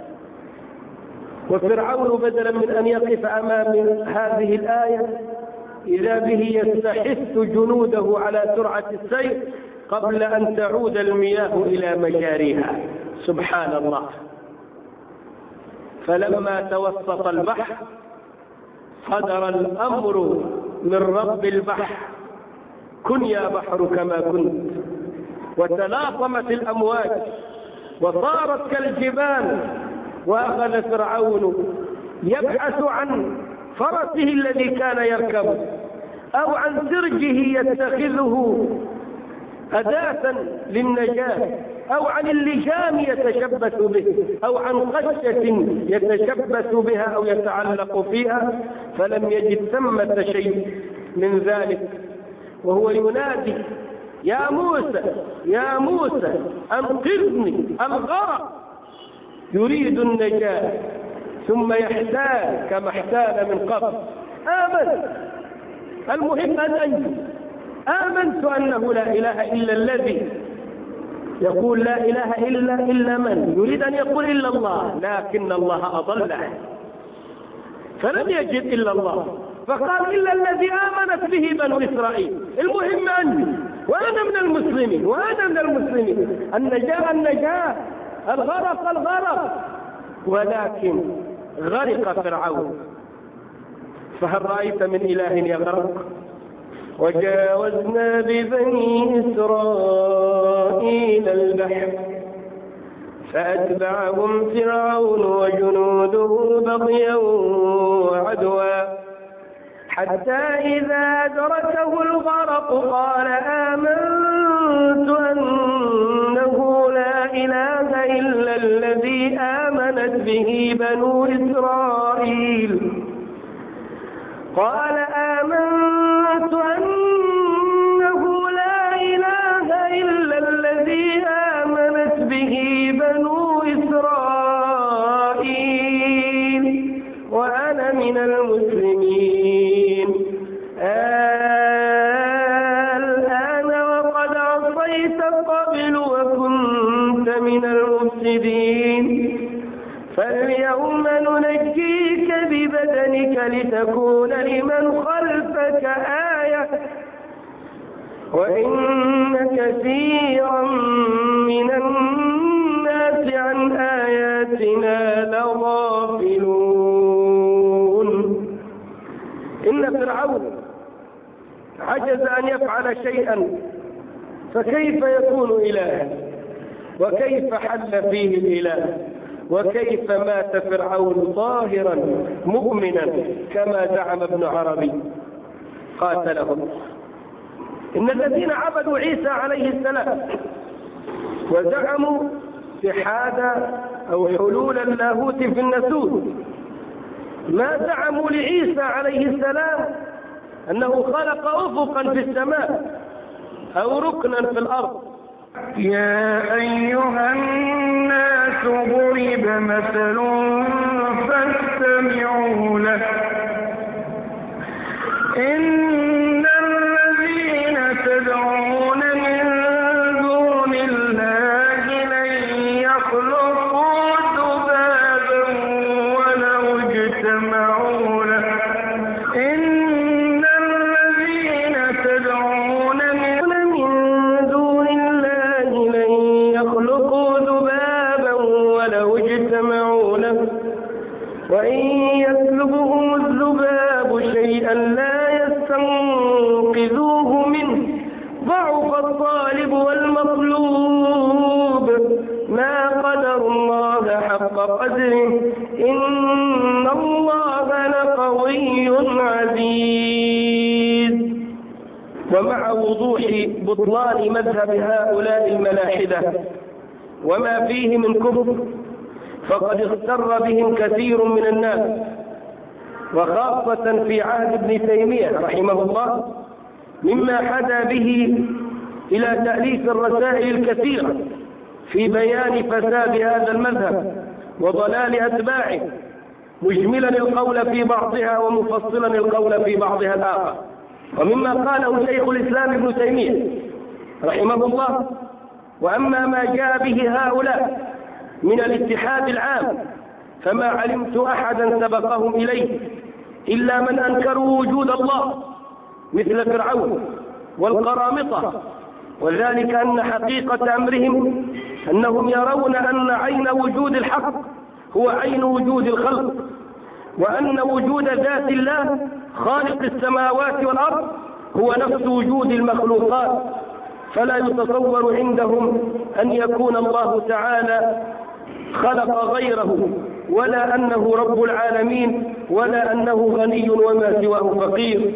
وفرعون بدلا من أن يقف أمام هذه الآية إذا به يستحث جنوده على سرعة السير قبل أن تعود المياه إلى مجاريها. سبحان الله. فلما توسط البحر صدر الأمر من رب البحر كن يا بحر كما كنت، وتلاطمت الأمواج وصارت كالجبال، وأخذ فرعون يبحث عن فرسه الذي كان يركبه أو عن سرجه يتخذه أداة للنجاة أو عن اللجام يتشبث به أو عن قشة يتشبث بها أو يتعلق فيها، فلم يجد ثمة شيء من ذلك، وهو ينادي يا موسى يا موسى أنقذني الغرق، يريد النجاة ثم يحتال كما احتال من قبل. آمنت، المهم أن أنجو، آمنت أنه لا إله إلا الذي يقول لا إله إلا إلا من يريد أن يقول إلا الله، لكن الله أضله فلم يجد إلا الله فقال إلا الذي آمنت به بنو إسرائيل. المهم أنجو وأنا من المسلمين وأنا من المسلمين، النجاة النجاة، الغرق الغرق، ولكن غرق فرعون. فهل رأيت من إله يغرق؟ وجاوزنا ببني إسرائيل البحر فأتبعهم فرعون وجنوده بغيا وعدوا حتى إذا أدركه الغرق قال آمنت أنه لا إله إلا الذي آمنت به بنو إسرائيل قال آمنت أنه لا إله إلا الذي آمنت به بنو إسرائيل وأنا من المسلمين. الآن وقد عصيت قبل وكنت من المفسدين فاليوم ننجيك ببدنك لتكون لمن خلفك آية وإن كثيرا من الناس عن آياتنا لغافلون. إن فرعون عجز أن يفعل شيئا فكيف يكون إلها؟ وكيف حل فيه الإله؟ وكيف مات فرعون طاهرا مؤمنا كما زعم ابن عربي قاتلهم؟ إن الذين عبدوا عيسى عليه السلام وزعموا اتحاد أو حلول اللاهوت في الناسوت ما زعموا لعيسى عليه السلام أنه خلق أفقا في السماء أو ركنا في الأرض. يا أيها الناس ضرب مثل فاستمعوا له إن الذين تدعون من دون الله لن يخلقوا ذبابا ولو اجتمعوا له إن الذين تدعون من دون الله لن يخلقوا ذبابا ولو اجتمعوا له وإن يسلبهم الذباب شيئا لا يستنقذوه منه ضعف الطالب والمطلوب ما قدر الله حق قدره إن الله لقوي عزيز. ومع وضوح بطلان مذهب هؤلاء الملاحدة وما فيه من كفر فقد اغتر بهم كثير من الناس وخاصة في عهد ابن تيمية رحمه الله مما حدا به إلى تأليف الرسائل الكثيرة في بيان فساد هذا المذهب وضلال أتباعه مجملا القول في بعضها ومفصلا القول في بعضها الآخر. ومما قاله شيخ الإسلام ابن تيمية رحمه الله وأما ما جاء به هؤلاء من الاتحاد العام فما علمت أحدا سبقهم إليه إلا من أنكروا وجود الله مثل فرعون والقرامطة، وذلك أن حقيقة أمرهم أنهم يرون أن عين وجود الحق هو عين وجود الخلق، وأن وجود ذات الله خالق السماوات والأرض هو نفس وجود المخلوقات، فلا يتصور عندهم أن يكون الله تعالى خلق غيره ولا أنه رب العالمين ولا أنه غني وما سواه فقير.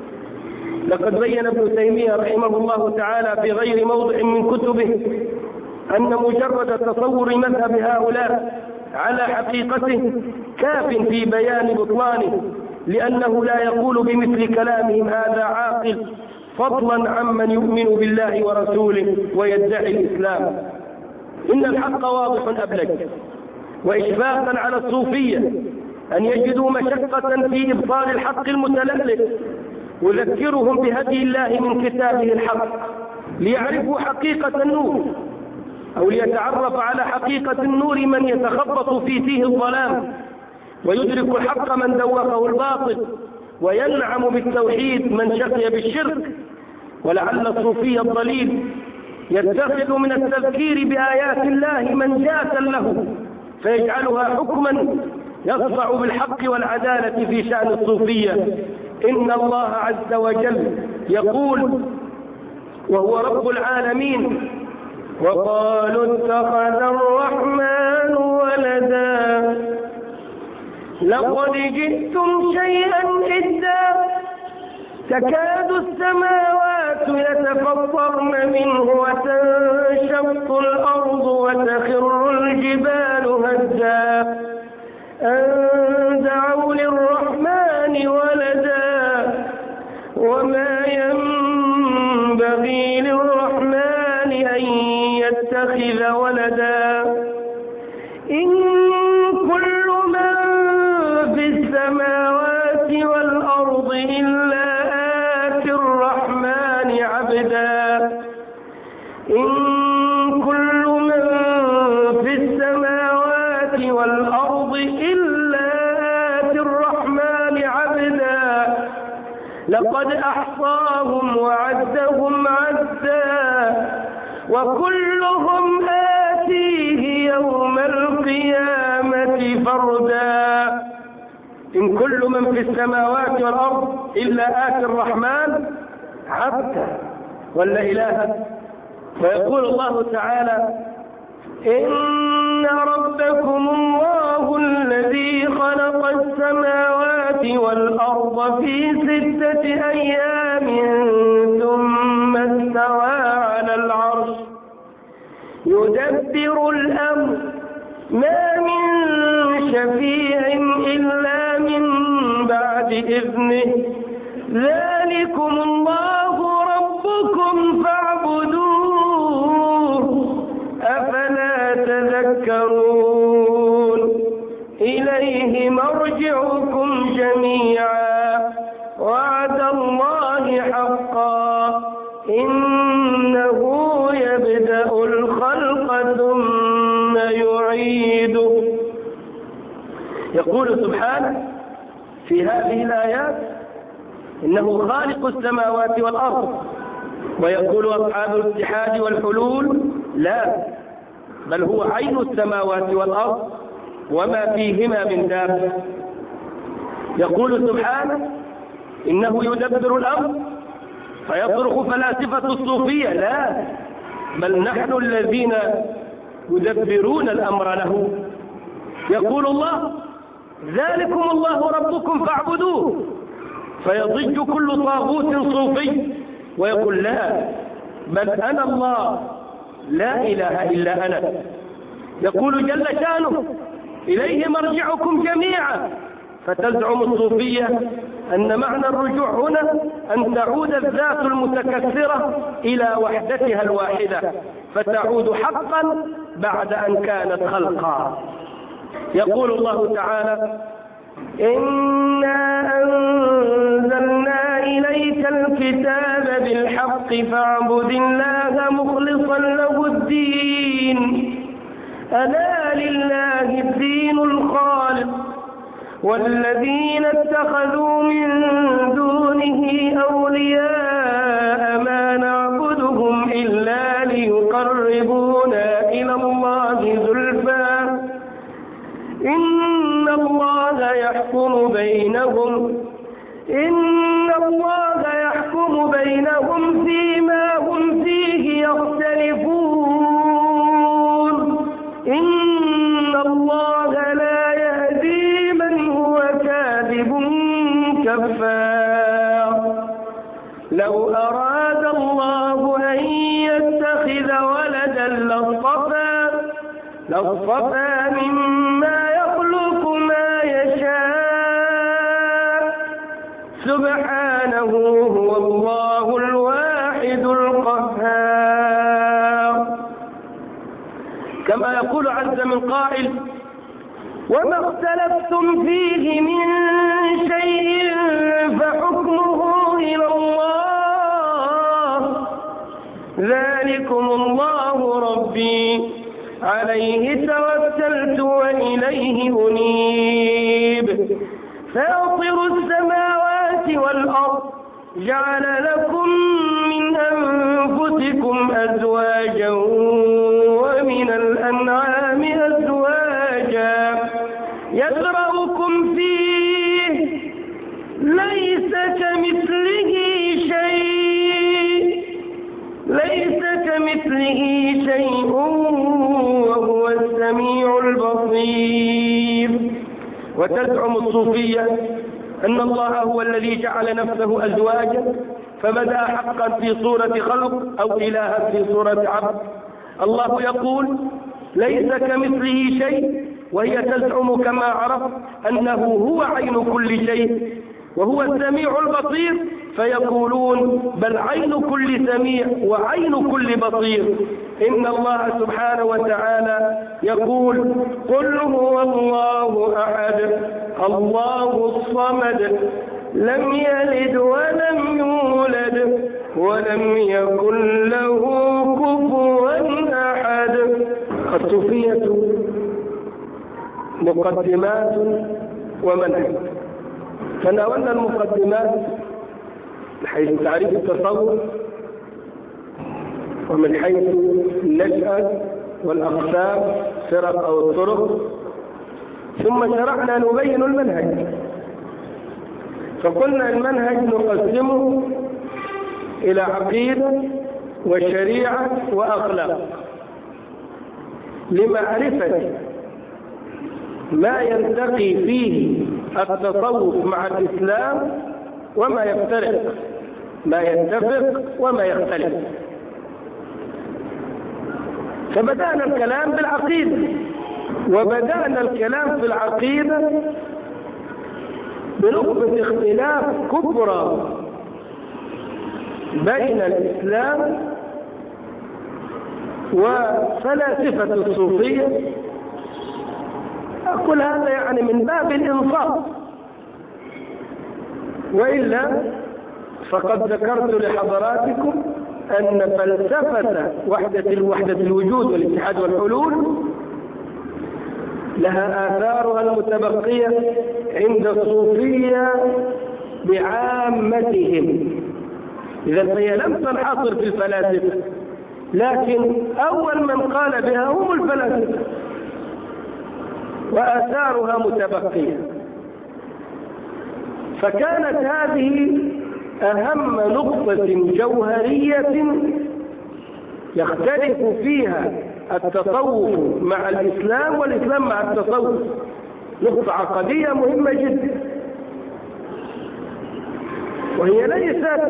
لقد بين ابن تيمية رحمه الله تعالى في غير موضع من كتبه أن مجرد تصور مذهب هؤلاء على حقيقته كاف في بيان بطلانه، لأنه لا يقول بمثل كلامهم هذا عاقل فضلا عمن يؤمن بالله ورسوله ويدعي الإسلام. إن الحق واضح أبلج، وإشفاقا على الصوفية أن يجدوا مشقة في إبطال الحق المتلألئ أذكرهم بهدي الله من كتابه الحق ليعرفوا حقيقة النور، أو ليتعرف على حقيقة النور من يتخبط في فيه الظلام ويدرك الحق من دوقه الباطل وينعم بالتوحيد من شقي بالشرك. ولعل الصوفي الضليل يتخذ من التذكير بآيات الله منجاة له فيجعلها حكما يصدع بالحق والعدالة في شأن الصوفية. إن الله عز وجل يقول وهو رب العالمين وقالوا اتخذ الرحمن ولدا لقد جئتم شيئا إدا تكاد السماوات يتفطرن منه وتنشق الأرض وتخر الجبال هدا أن دعوا للرحمن ولدا وما ينبغي للرحمن أن يتخذ ولدا إن كل من في السماوات والأرض إلا آتي الرحمن عبدا إن كل من في السماوات والأرض إلا آتي الرحمن عبدا لقد أحصاهم وعدهم عدا وكلهم آتيه يوم القيامة فردا. إن كل من في السماوات والأرض إلا آتي الرحمن عبدا ولا إلها. فيقول الله تعالى: إن ربكم الله الذي خلق السماوات والأرض في ستة أيام ثم استوى على العرش يدبر الأمر ما من شفيع إلا من بعد إذنه ذلكم الله ربكم فاعبدوه أفلا تذكرون. إليه مرجعكم جميعا وعد الله حقا إنه يبدأ الخلق ثم يعيده. يقول سبحانه في هذه الآيات إنه خالق السماوات والأرض، ويقول أصحاب الاتحاد والحلول: لا، بل هو عين السماوات والأرض وما فيهما من دابة. يقول سبحانه إنه يدبر الأمر، فيصرخ فلاسفة الصوفية: لا، بل نحن الذين يدبرون الأمر له. يقول الله: ذلكم الله ربكم فاعبدوه، فيضج كل طاغوت صوفي ويقول: لا، بل أنا الله لا إله إلا أنا. يقول جل شانه: إليه مرجعكم جميعا. فتزعم الصوفية أن معنى الرجوع هنا أن تعود الذات المتكثرة إلى وحدتها الواحدة، فتعود حقا بعد أن كانت خلقا. يقول الله تعالى: إنا أنزلنا إليك الكتاب بالحق فاعبد الله مخلصا له الدين ألا لله الدين الخالص والذين اتخذوا من دونه أولياء ما نعبدهم إلا ليقربونا إلى الله زلفى إن الله يحكم بينهم إن الله يحكم بينهم فيما هم فيه يختلفون إن الله لا يهدي من هو كاذب كفار. لو أراد الله أن يتخذ ولدا لاصطفى لاصطفى مما يخلق ما يشاء سبحانه هو الله الواحد القهار. كما يقول عز من قائل: وما اختلفتم فيه من شيء فحكمه إلى الله ذلكم الله ربي عليه توكلت وإليه أنيب فاطر السماوات والأرض جعل لكم من أنفسكم أزواجا ومن الأنعام أزواجا يزرعكم فيه ليس كمثله شيء ليس كمثله شيء وهو السميع البصير. وتزعم الصوفية أن الله هو الذي جعل نفسه أزواجا فبدأ حقا في صورة خلق أو إلها في صورة عبد. الله يقول: ليس كمثله شيء، وهي تزعم كما عرفت أنه هو عين كل شيء وهو السميع البصير، فيقولون: بل عين كل سميع وعين كل بصير. إن الله سبحانه وتعالى يقول: قل هو الله أحد الله الصمد لم يلد ولم يولد ولم يكن له كفوا أحد. الصوفية مقدمات ومنهج. تناولنا المقدمات من حيث تعريف التصور ومن حيث النشأة والأقسام فرق أو الطرق، ثم شرعنا نبين المنهج فقلنا المنهج نقسمه إلى عقيدة وشريعة وأخلاق لمعرفة ما يلتقي فيه التصوف مع الإسلام وما يفترق، ما يتفق وما يختلف. فبدأنا الكلام بالعقيدة، وبدأنا الكلام في العقيدة بنقطة اختلاف كبرى بين الإسلام وفلاسفة الصوفية. أقول هذا يعني من باب الإنصاف، وإلا فقد ذكرت لحضراتكم أن فلسفة وحدة الوحدة الوجود والاتحاد والحلول لها آثارها المتبقية عند الصوفية بعامتهم. إذا فهي لم تنحصر في الفلاسفة، لكن أول من قال بها هم الفلاسفة، وآثارها متبقية. فكانت هذه أهم نقطة جوهرية يختلف فيها التصوف مع الإسلام والإسلام مع التصوف، نقطة عقدية مهمة جدا. وهي ليست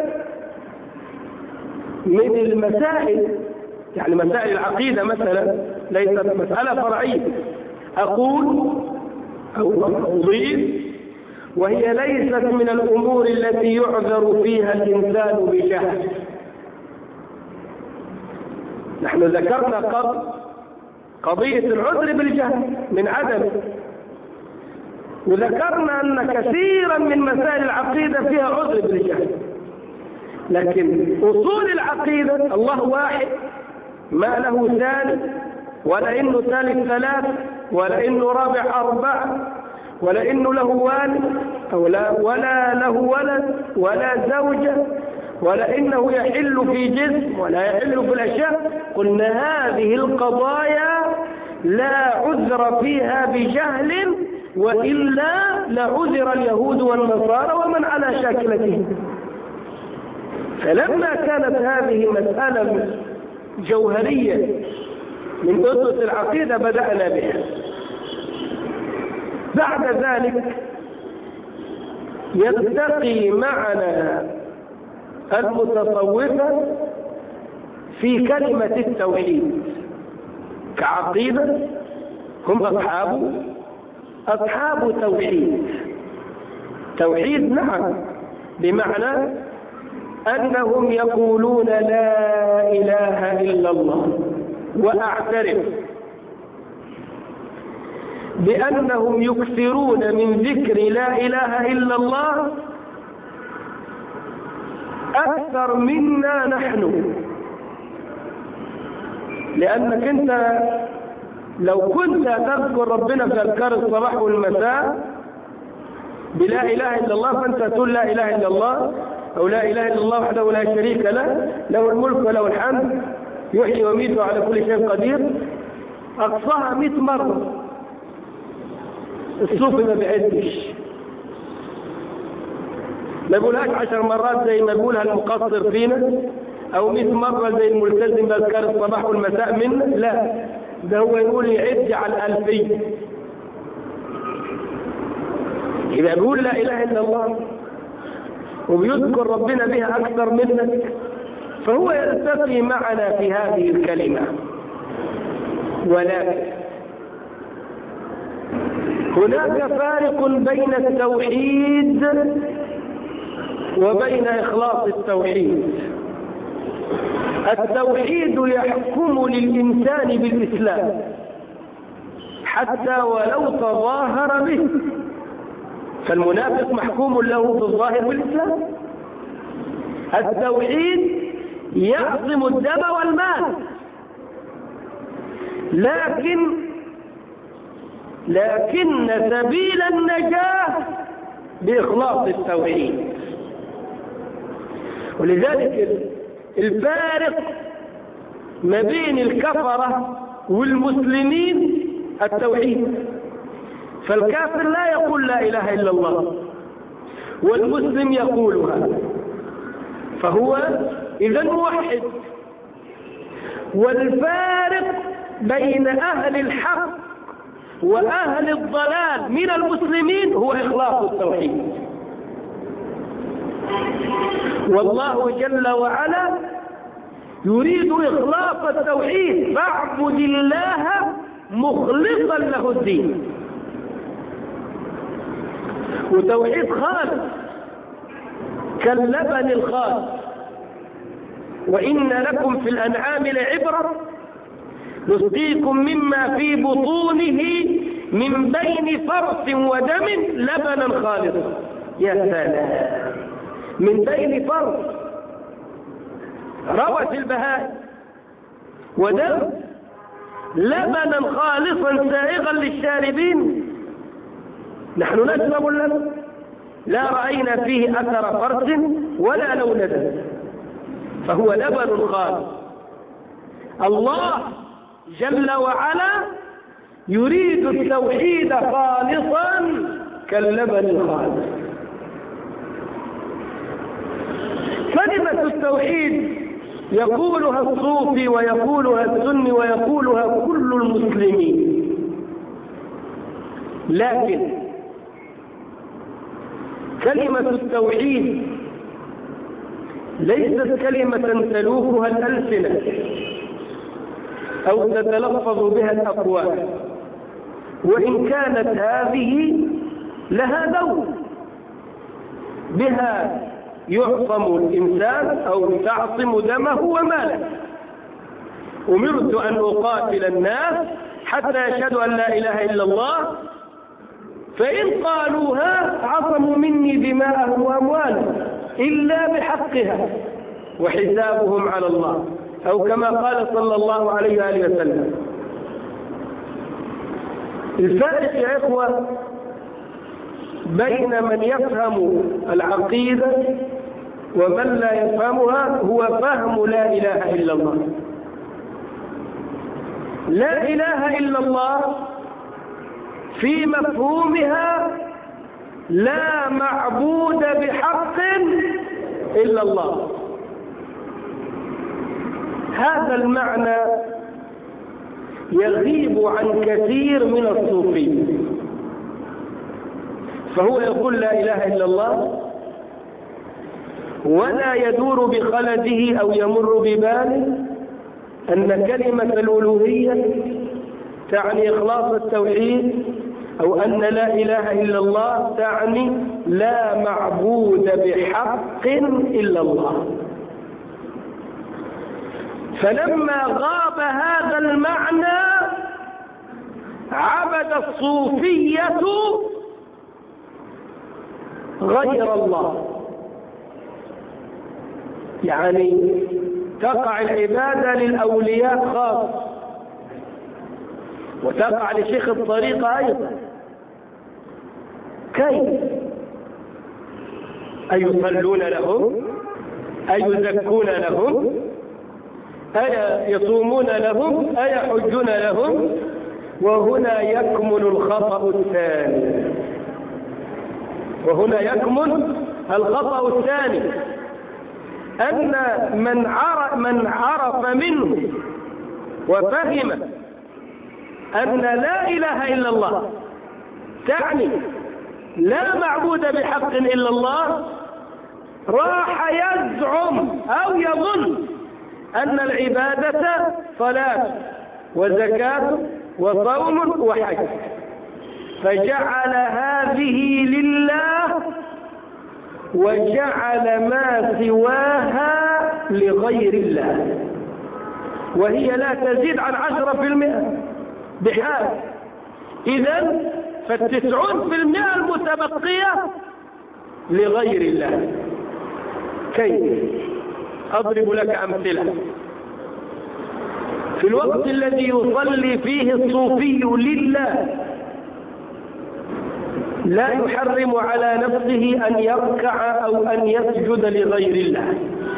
من المسائل، يعني مسائل العقيدة مثلا ليست مسألة فرعية أقول أو أضيف، وهي ليست من الأمور التي يعذر فيها الإنسان بجهل. نحن ذكرنا قبل قضية العذر بالجهل من عدم، وذكرنا أن كثيرا من مسائل العقيدة فيها عذر بالجهل، لكن أصول العقيدة الله واحد ما له ثاني، ولا إنه ثالث ثلاث، ولا إنه رابع أربعة، ولا إنه له والد أو لا ولا له ولد ولا زوجة، ولا إنه يحل في جسم ولا يحل في الأشياء. قلنا هذه القضايا لا عذر فيها بجهل، وإلا لعذر اليهود والنصارى ومن على شاكلتهم. فلما كانت هذه مسألة جوهرية من أسس العقيدة بدأنا بها. بعد ذلك يلتقي معنا المتصوفة في كلمة التوحيد كعقيدة. هم أصحاب أصحاب توحيد. توحيد نعم، بمعنى أنهم يقولون لا إله إلا الله، وأعترف بأنهم يكثرون من ذكر لا إله إلا الله أكثر منا نحن. لأنك أنت لو كنت تذكر ربنا في أذكار الصباح والمساء بلا إله إلا الله، فأنت تقول لا إله إلا الله أو لا إله إلا الله وحده لا شريك له، له الملك وله الحمد، يحيي ويميت على كل شيء قدير، أقصاها مئة مرة. الصوفي ما بيعدش، ما يقولهاش عشر مرات زي ما يقولها المقصر فينا، أو مئة مرة زي الملتزم بأذكار الصباح والمساء منا. لا، ده هو يقول يعد على الألفية. إذا يقول لا إله إلا الله وبيذكر ربنا بها أكثر منك، فهو يلتقي معنا في هذه الكلمة. ولكن هناك فارق بين التوحيد وبين إخلاص التوحيد. التوحيد يحكم للإنسان بالإسلام حتى ولو تظاهر به، فالمنافق محكوم له بالظاهر بالإسلام. التوحيد يعصم الدم والمال، لكن لكن سبيل النجاة بإخلاص التوحيد. ولذلك الفارق ما بين الكفرة والمسلمين التوحيد. فالكافر لا يقول لا إله إلا الله، والمسلم يقولها، فهو إذا موحد. والفارق بين أهل الحق وأهل الضلال من المسلمين هو إخلاص التوحيد. والله جل وعلا يريد إخلاص التوحيد، فاعبد الله مخلصا له الدين. وتوحيد خالص كاللبن الخالص. وإن لكم في الأنعام لعبرة نسقيكم مما في بطونه من بين فرث ودم لبنا خالصا. يا سلام، من بين فرث روت البهائم ودم لبنا خالصا سائغا للشاربين. نحن نشرب اللبن لا رأينا فيه أثر فرث ولا لون دم، فهو لبن خالص. الله جل وعلا يريد التوحيد خالصا كاللبن الخالص. كلمة التوحيد يقولها الصوفي ويقولها السني ويقولها كل المسلمين، لكن كلمة التوحيد ليست كلمة تلوكها الألسنة أو تتلفظ بها الأقوال، وإن كانت هذه لها دور، بها يعصم الإنسان أو تعصم دمه وماله. أمرت أن أقاتل الناس حتى يشهدوا أن لا إله إلا الله، فإن قالوها عصموا مني دماءهم وأموالهم إلا بحقها وحسابهم على الله، أو كما قال صلى الله عليه وآله وسلم. الفارق يا إخوة بين من يفهم العقيدة ومن لا يفهمها هو فهم لا إله إلا الله. لا إله إلا الله في مفهومها لا معبود بحق إلا الله. هذا المعنى يغيب عن كثير من الصوفيين، فهو يقول لا إله إلا الله ولا يدور بخلده أو يمر بباله أن كلمة الألوهية تعني إخلاص التوحيد، أو أن لا إله إلا الله تعني لا معبود بحق إلا الله. فلما غاب هذا المعنى عبد الصوفية غير الله، يعني تقع العبادة للأولياء خاص، وتقع لشيخ الطريقة أيضا. كيف؟ أيصلون لهم؟ أيزكون لهم؟ أيصومون لهم؟ أيحجون لهم؟ وهنا يكمن الخطأ الثاني، وهنا يكمن الخطأ الثاني أن من عرف, من عرف منه وفهم أن لا إله إلا الله تعني لا معبود بحق إلا الله، راح يزعم أو يظن أن العبادة صلاة وزكاة وصوم وحج، فجعل هذه لله وجعل ما سواها لغير الله، وهي لا تزيد عن عشرة في المئة بحال. إذن فالتسعون في المئة المتبقية لغير الله. كيف؟ أضرب لك أمثلة. في الوقت الذي يصلي فيه الصوفي لله لا يحرم على نفسه أن يركع أو أن يسجد لغير الله،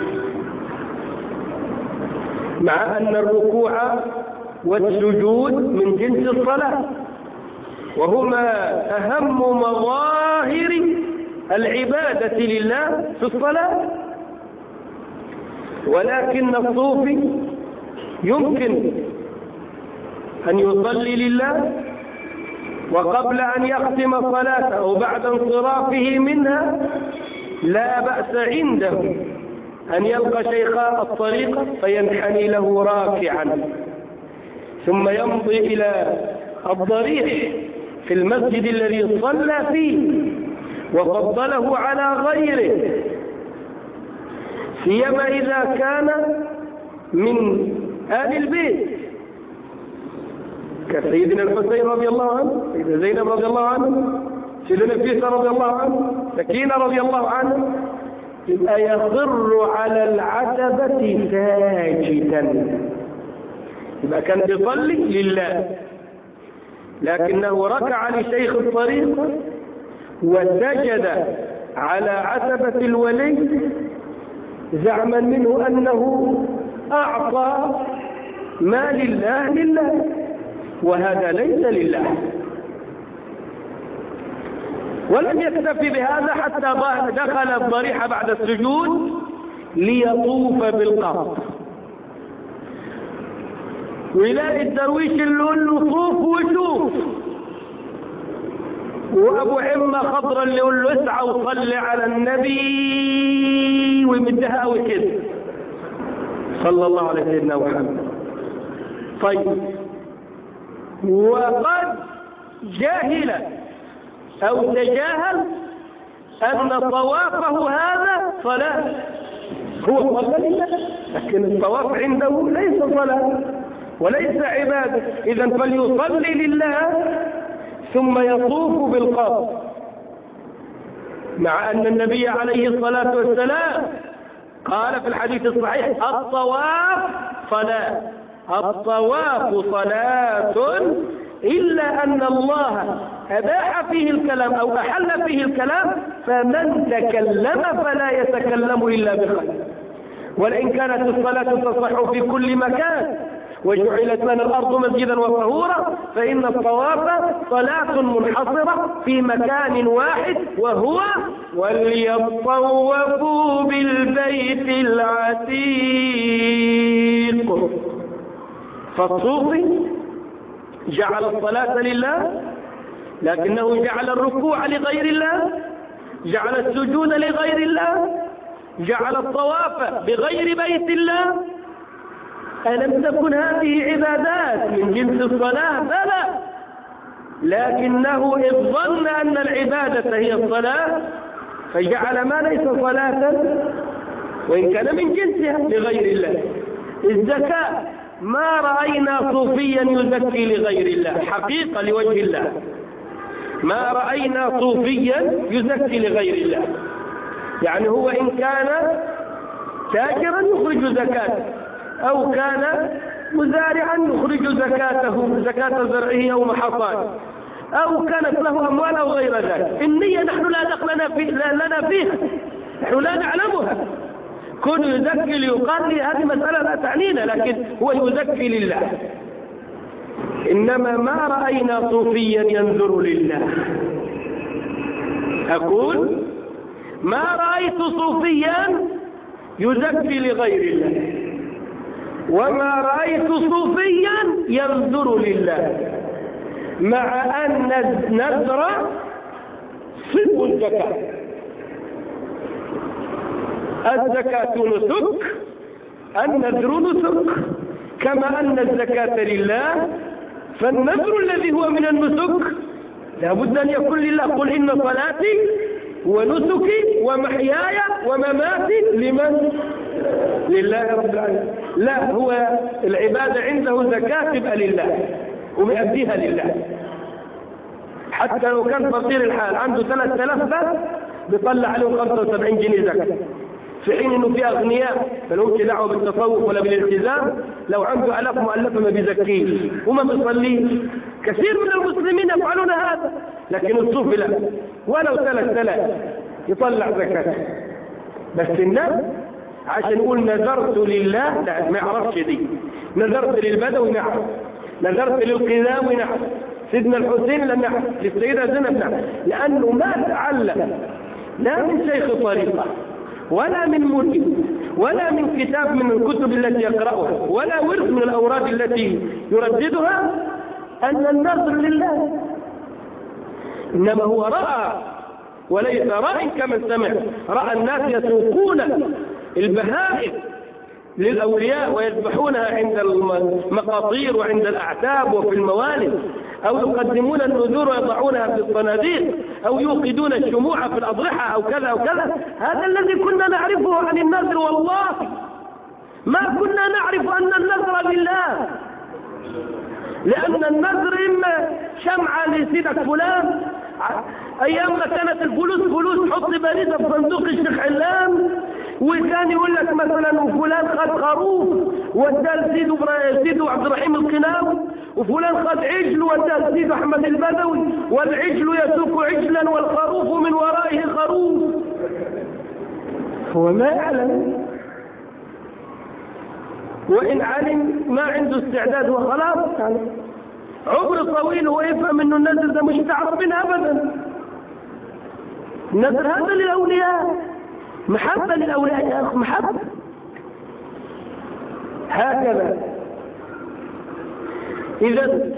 مع أن الركوع والسجود من جنس الصلاة، وهما أهم مظاهر العبادة لله في الصلاة. ولكن الصوفي يمكن أن يصلي لله وقبل أن يختم صلاته أو بعد انصرافه منها لا بأس عنده أن يلقى شيخ الطريقة فينحني له راكعا، ثم يمضي إلى الضريح في المسجد الذي صلى فيه وفضله على غيره، سيما إذا كان من آل البيت كسيدنا الحسين رضي الله عنه، سيدنا زينب رضي الله عنه، سيدنا نفيسة رضي الله عنه، سكينة رضي الله عنه، يبقى يخر على العتبة ساجدا، يبقى كان بيصلي لله لكنه ركع لشيخ الطريقة وسجد على عتبة الولي زعما منه أنه أعطى ما لله لله، وهذا ليس لله. ولم يكتفي بهذا حتى دخل الضريح بعد السجود ليطوف بالقبر، ويلاقي الدرويش اللي يقول له طوف وشوف، وابو عمه خضرا اللي يقول له اسعى وصلي على النبي ويمدها قوي كده صلى الله عليه سيدنا محمد. طيب، وقد جاهل او تجاهل ان طوافه هذا صلاه، هو صلى لله لكن الطواف عنده ليس صلاه وليس عباده، اذا فليصلي لله ثم يطوف بالقبر، مع أن النبي عليه الصلاة والسلام قال في الحديث الصحيح الطواف صلاة، الطواف صلاة، إلا أن الله أباح فيه الكلام أو أحل فيه الكلام، فمن تكلم فلا يتكلم إلا بخير. ولئن كانت الصلاة تصح في كل مكان وجعلت لنا الأرض مسجدا وطهورا، فإن الطواف صلاة منحصرة في مكان واحد، وهو وليطوفوا بالبيت العتيق. فالصوفي جعل الصلاة لله لكنه جعل الركوع لغير الله، جعل السجود لغير الله، جعل الطواف بغير بيت الله. ألم تكن هذه عبادات من جنس الصلاة؟ بلى، لكنه إذ ظن أن العبادة هي الصلاة فجعل ما ليس صلاة وإن كان من جنسها لغير الله. الزكاة ما رأينا صوفيا يزكي لغير الله، حقيقة لوجه الله ما رأينا صوفيا يزكي لغير الله. يعني هو إن كان تاجرا يخرج زكاته، أو كان مزارعا يخرج زكاته زكاة زرعه أو محصاده، أو كانت له أموال أو غير ذلك. النية نحن لا دخل لنا فيها، نحن لا نعلمها. كون يزكي ليقال لي هذه مسألة لا تعنينا، لكن هو يزكي لله. إنما ما رأينا صوفيا ينذر لله. أقول ما رأيت صوفيا يزكي لغير الله، وما رأيت صوفيا ينذر لله، مع أن النذر صدق الزكاة. الزكاة نسك، النذر نسك، كما أن الزكاة لله، فالنذر الذي هو من النسك لابد أن يكون لله. قل إن صلاتي ونسكي ومحياي ومماتي لمن؟ لله رب العالمين. لا، هو العبادة عنده زكاة تبقى لله ومؤديها لله، حتى لو كان فقير الحال عنده ثلاثة آلاف بس بيطلع عليهم خمسة وسبعين جنيه زكاة، في حين انه في اغنياء مالهمش دعوه بالتصوف ولا بالالتزام، لو عنده الاف مؤلفه ما بيزكيش وما بيصليش. كثير من المسلمين يفعلون هذا، لكن الصوفي لا، ولو ثلاث آلاف يطلع زكاه. بس الناس عشان يقول نذرت لله، لا ما يعرفش دي. نذرت للبدوي نعم، نذرت للقذاوي نعم، سيدنا الحسين لم يعرف، للسيدة زينب نعم، لأنه ما تعلم لا من شيخ طريقة ولا من مرشد ولا من كتاب من الكتب التي يقرأها ولا ورد من الأوراد التي يرددها أن النظر لله، إنما هو رأى وليس رأي كمن سمع. رأى الناس يسوقون البهائم للأولياء ويذبحونها عند المقاطير وعند الأعتاب وفي الموالد، أو يقدمون النذور ويضعونها في الصناديق، أو يوقدون الشموع في الأضرحة أو كذا أو كذا. هذا الذي كنا نعرفه عن النذر، والله ما كنا نعرف أن النذر لله، لأن النذر إما شمعة لسيدك فلان، أيام ما كانت الفلوس فلوس حط بريدة في صندوق الشيخ علام، وكان يقول لك مثلا وفلان خد خروف وداه سيده سيده عبد الرحيم القناوي، وفلان خد عجل وداه سيده أحمد البدوي، والعجل يسوق عجلا والخروف من ورائه خروف. هو ما يعلم، وإن علم ما عنده استعداد وخلاص يعني عمر طويل ويفهم انه النذر ده مش تعرف منه ابدا. النذر هذا للاولياء، محبه للاولياء يا اخي، محبه. هكذا اذا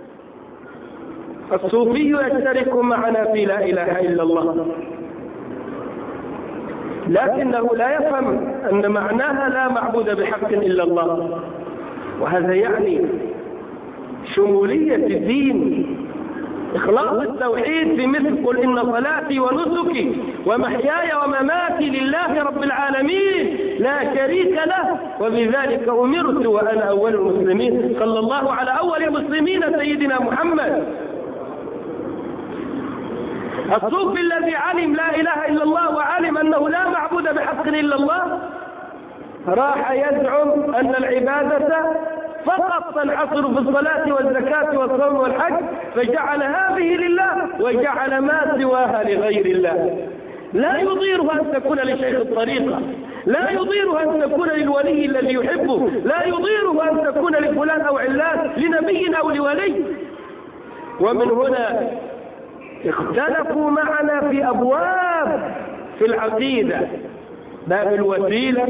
الصوفي يشترك معنا في لا اله الا الله، لكنه لا يفهم ان معناها لا معبود بحق الا الله، وهذا يعني شمولية الدين، إخلاص التوحيد في مثل قل إن صلاتي ونسكي ومحياي ومماتي لله رب العالمين لا شريك له وبذلك أمرت وأنا أول المسلمين. صلى الله على أول المسلمين سيدنا محمد. الصوفي الذي علم لا إله إلا الله وعلم أنه لا معبود بحق إلا الله راح يزعم أن العبادة فقط تنحصر في الصلاة والزكاة والصوم والحج، فجعل هذه لله وجعل ما سواها لغير الله. لا يضيرها أن تكون لشيخ الطريقة، لا يضيرها أن تكون للولي الذي يحبه، لا يضيرها أن تكون لفلان أو علان، لنبي أو لولي. ومن هنا اختلفوا معنا في أبواب في العقيدة، باب الوسيلة،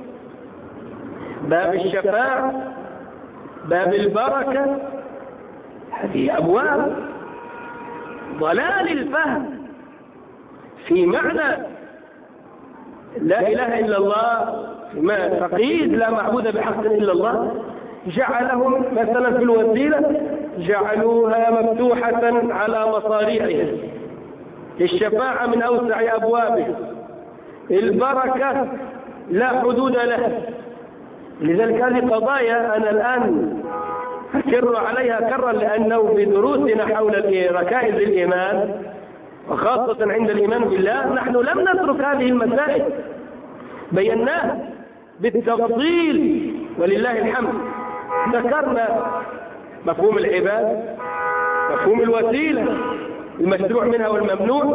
باب الشفاعة، باب البركة. هذه أبواب ضلال الفهم في معنى لا إله إلا الله، ما تقييد لا معبود بحق إلا الله. جعلهم مثلا في الوسيلة جعلوها مفتوحة على مصاريعها، الشفاعة من أوسع أبوابها، البركة لا حدود لها. لذلك هذه قضايا أنا الآن أكر عليها كرا، لأنه في دروسنا حول ركائز الإيمان وخاصة عند الإيمان بالله نحن لم نترك هذه المسائل، بيناها بالتفصيل ولله الحمد. ذكرنا مفهوم العبادة، مفهوم الوسيلة، المشروع منها والممنوع،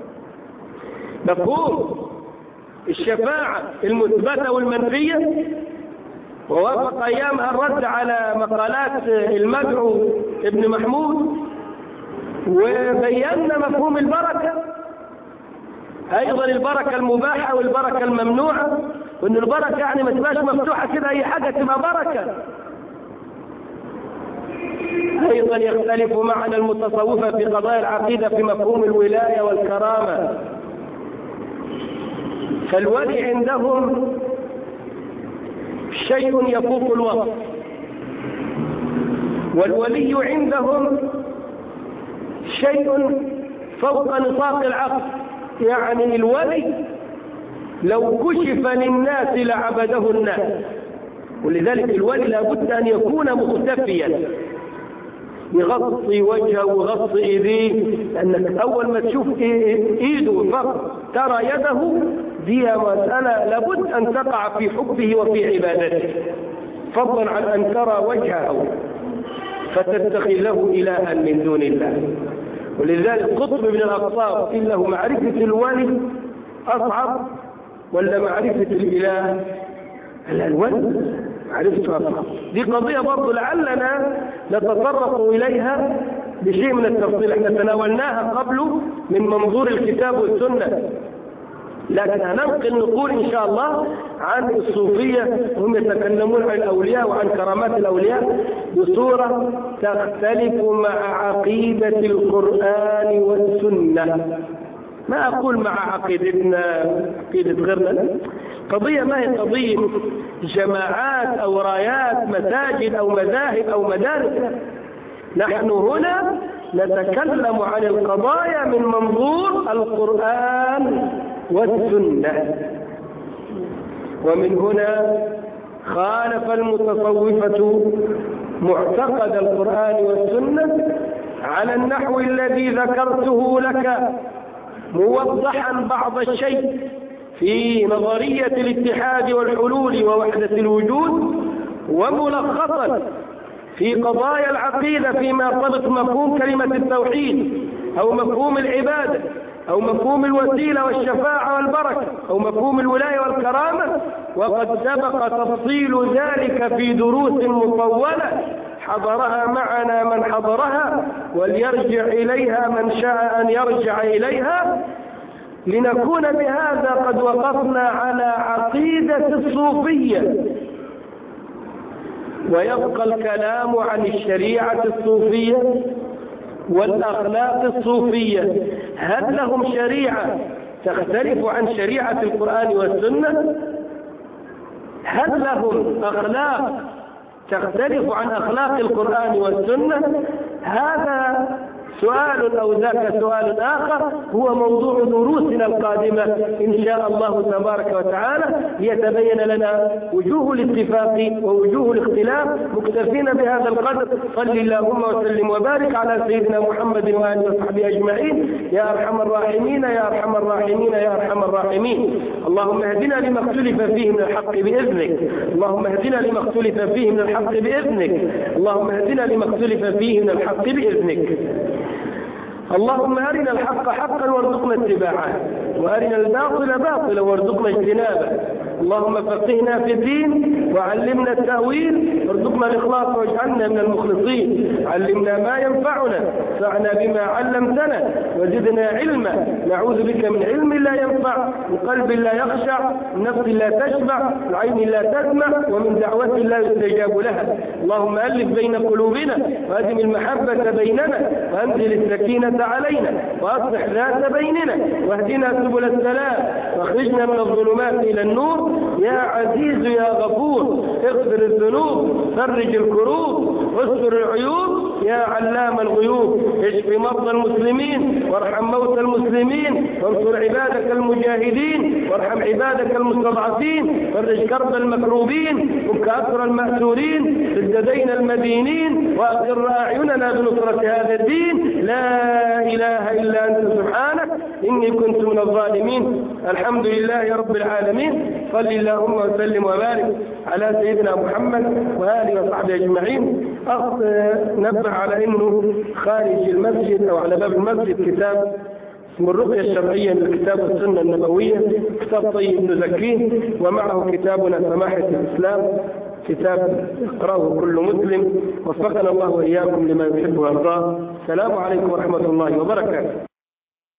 مفهوم الشفاعة المثبتة والمنفية، ووافق أيامها الرد على مقالات المدعو ابن محمود، وبينا مفهوم البركة أيضا، البركة المباحة والبركة الممنوعة، وأن البركة يعني ما تبقاش مفتوحة كده أي حاجة تبقى بركة. أيضا يختلف معنا المتصوفة في قضايا العقيدة في مفهوم الولاية والكرامة. فالولي عندهم شيء يفوق الوصف، والولي عندهم شيء فوق نطاق العقل. يعني الولي لو كشف للناس لعبده الناس، ولذلك الولي لابد أن يكون مختفيا، يغطي وجهه ويغطي ايديه، لانك اول ما تشوف ايده فقط ترى يده، دي مسألة لابد ان تقع في حبه وفي عبادته، فضلا عن ان ترى وجهه فتتخذ له الها من دون الله. ولذلك قطب من الاقطاب انه معرفة الولي اصعب ولا معرفة الاله؟ الولي عرفتها فقط. دي قضية برضو لعلنا نتطرق إليها بشيء من التفصيل، احنا تناولناها قبل من منظور الكتاب والسنة، لكن هننقل نقول إن شاء الله عن الصوفية وهم يتكلمون عن الأولياء وعن كرامات الأولياء بصورة تختلف مع عقيدة القرآن والسنة. ما أقول مع عقيدتنا عقيدة غيرنا، قضية ما هي قضية جماعات أو رايات مساجد أو مذاهب أو مدارس. نحن هنا نتكلم عن القضايا من منظور القرآن والسنة. ومن هنا خالف المتصوفة معتقد القرآن والسنة على النحو الذي ذكرته لك، موضحا بعض الشيء في نظرية الاتحاد والحلول ووحدة الوجود، وملخصا في قضايا العقيدة فيما يرتبط مفهوم كلمة التوحيد أو مفهوم العبادة أو مفهوم الوسيلة والشفاعة والبركة أو مفهوم الولاية والكرامة. وقد سبق تفصيل ذلك في دروس مطولة حضرها معنا من حضرها، وليرجع إليها من شاء أن يرجع إليها، لنكون بهذا قد وقفنا على عقيدة الصوفية. ويبقى الكلام عن الشريعة الصوفية والأخلاق الصوفية. هل لهم شريعة تختلف عن شريعة القرآن والسنة؟ هل لهم أخلاق تختلف عن أخلاق القرآن والسنة؟ هذا سؤال أو ذاك سؤال آخر هو موضوع دروسنا القادمة إن شاء الله تبارك وتعالى، ليتبين لنا وجوه الاتفاق ووجوه الاختلاف. مكتفين بهذا القدر. صل اللهم وسلم وبارك على سيدنا محمد وآله وصحبه أجمعين يا أرحم الراحمين يا أرحم الراحمين يا أرحم الراحمين. اللهم اهدنا لما اختلف فيه من الحق بإذنك، اللهم اهدنا لما اختلف فيه من الحق بإذنك، اللهم اهدنا لما اختلف فيه من الحق بإذنك. اللهم أرنا الحق حقا وارزقنا اتباعه، وأرنا الباطل باطلا وارزقنا اجتنابه. اللهم فقهنا في الدين وعلمنا التأويل، وارزقنا الإخلاص واجعلنا من المخلصين. علمنا ما ينفعنا، انفعنا بما علمتنا، وزدنا علما. نعوذ بك من علم لا ينفع، من قلب لا يخشع، من نفس لا تشبع، من عين لا تسمع، ومن دعوة لا يستجاب لها. اللهم ألف بين قلوبنا وأدم المحبة بيننا، وأنزل السكينة علينا، وأصلح ذات بيننا، واهدنا سبل السلام، واخرجنا من الظلمات إلى النور. يا عزيز يا غفور، اغفر الذنوب، فرج الكروب، استر العيوب، يا علام الغيوب. اشف مرضى المسلمين، وارحم موتى المسلمين، وانصر عبادك المجاهدين، وارحم عبادك المستضعفين، فرج كرب المكروبين، فك أسر المأسورين، سد دين المدينين، وأقر أعيننا بنصرة هذا الدين. لا إله إلا أنت سبحانك إني كنت من الظالمين. الحمد لله رب العالمين. صل اللهم وسلم وبارك على سيدنا محمد وآله وصحبه أجمعين. نبه على أنه خارج المسجد أو على باب المسجد كتاب اسمه الرقية الشرعية من الكتاب والسنة النبوية، كتاب طيب نزكيه، ومعه كتابنا سماحة الإسلام، كتاب يقرأه كل مسلم. وفقنا الله وإياكم لما يحب ويرضاه. السلام عليكم ورحمة الله وبركاته.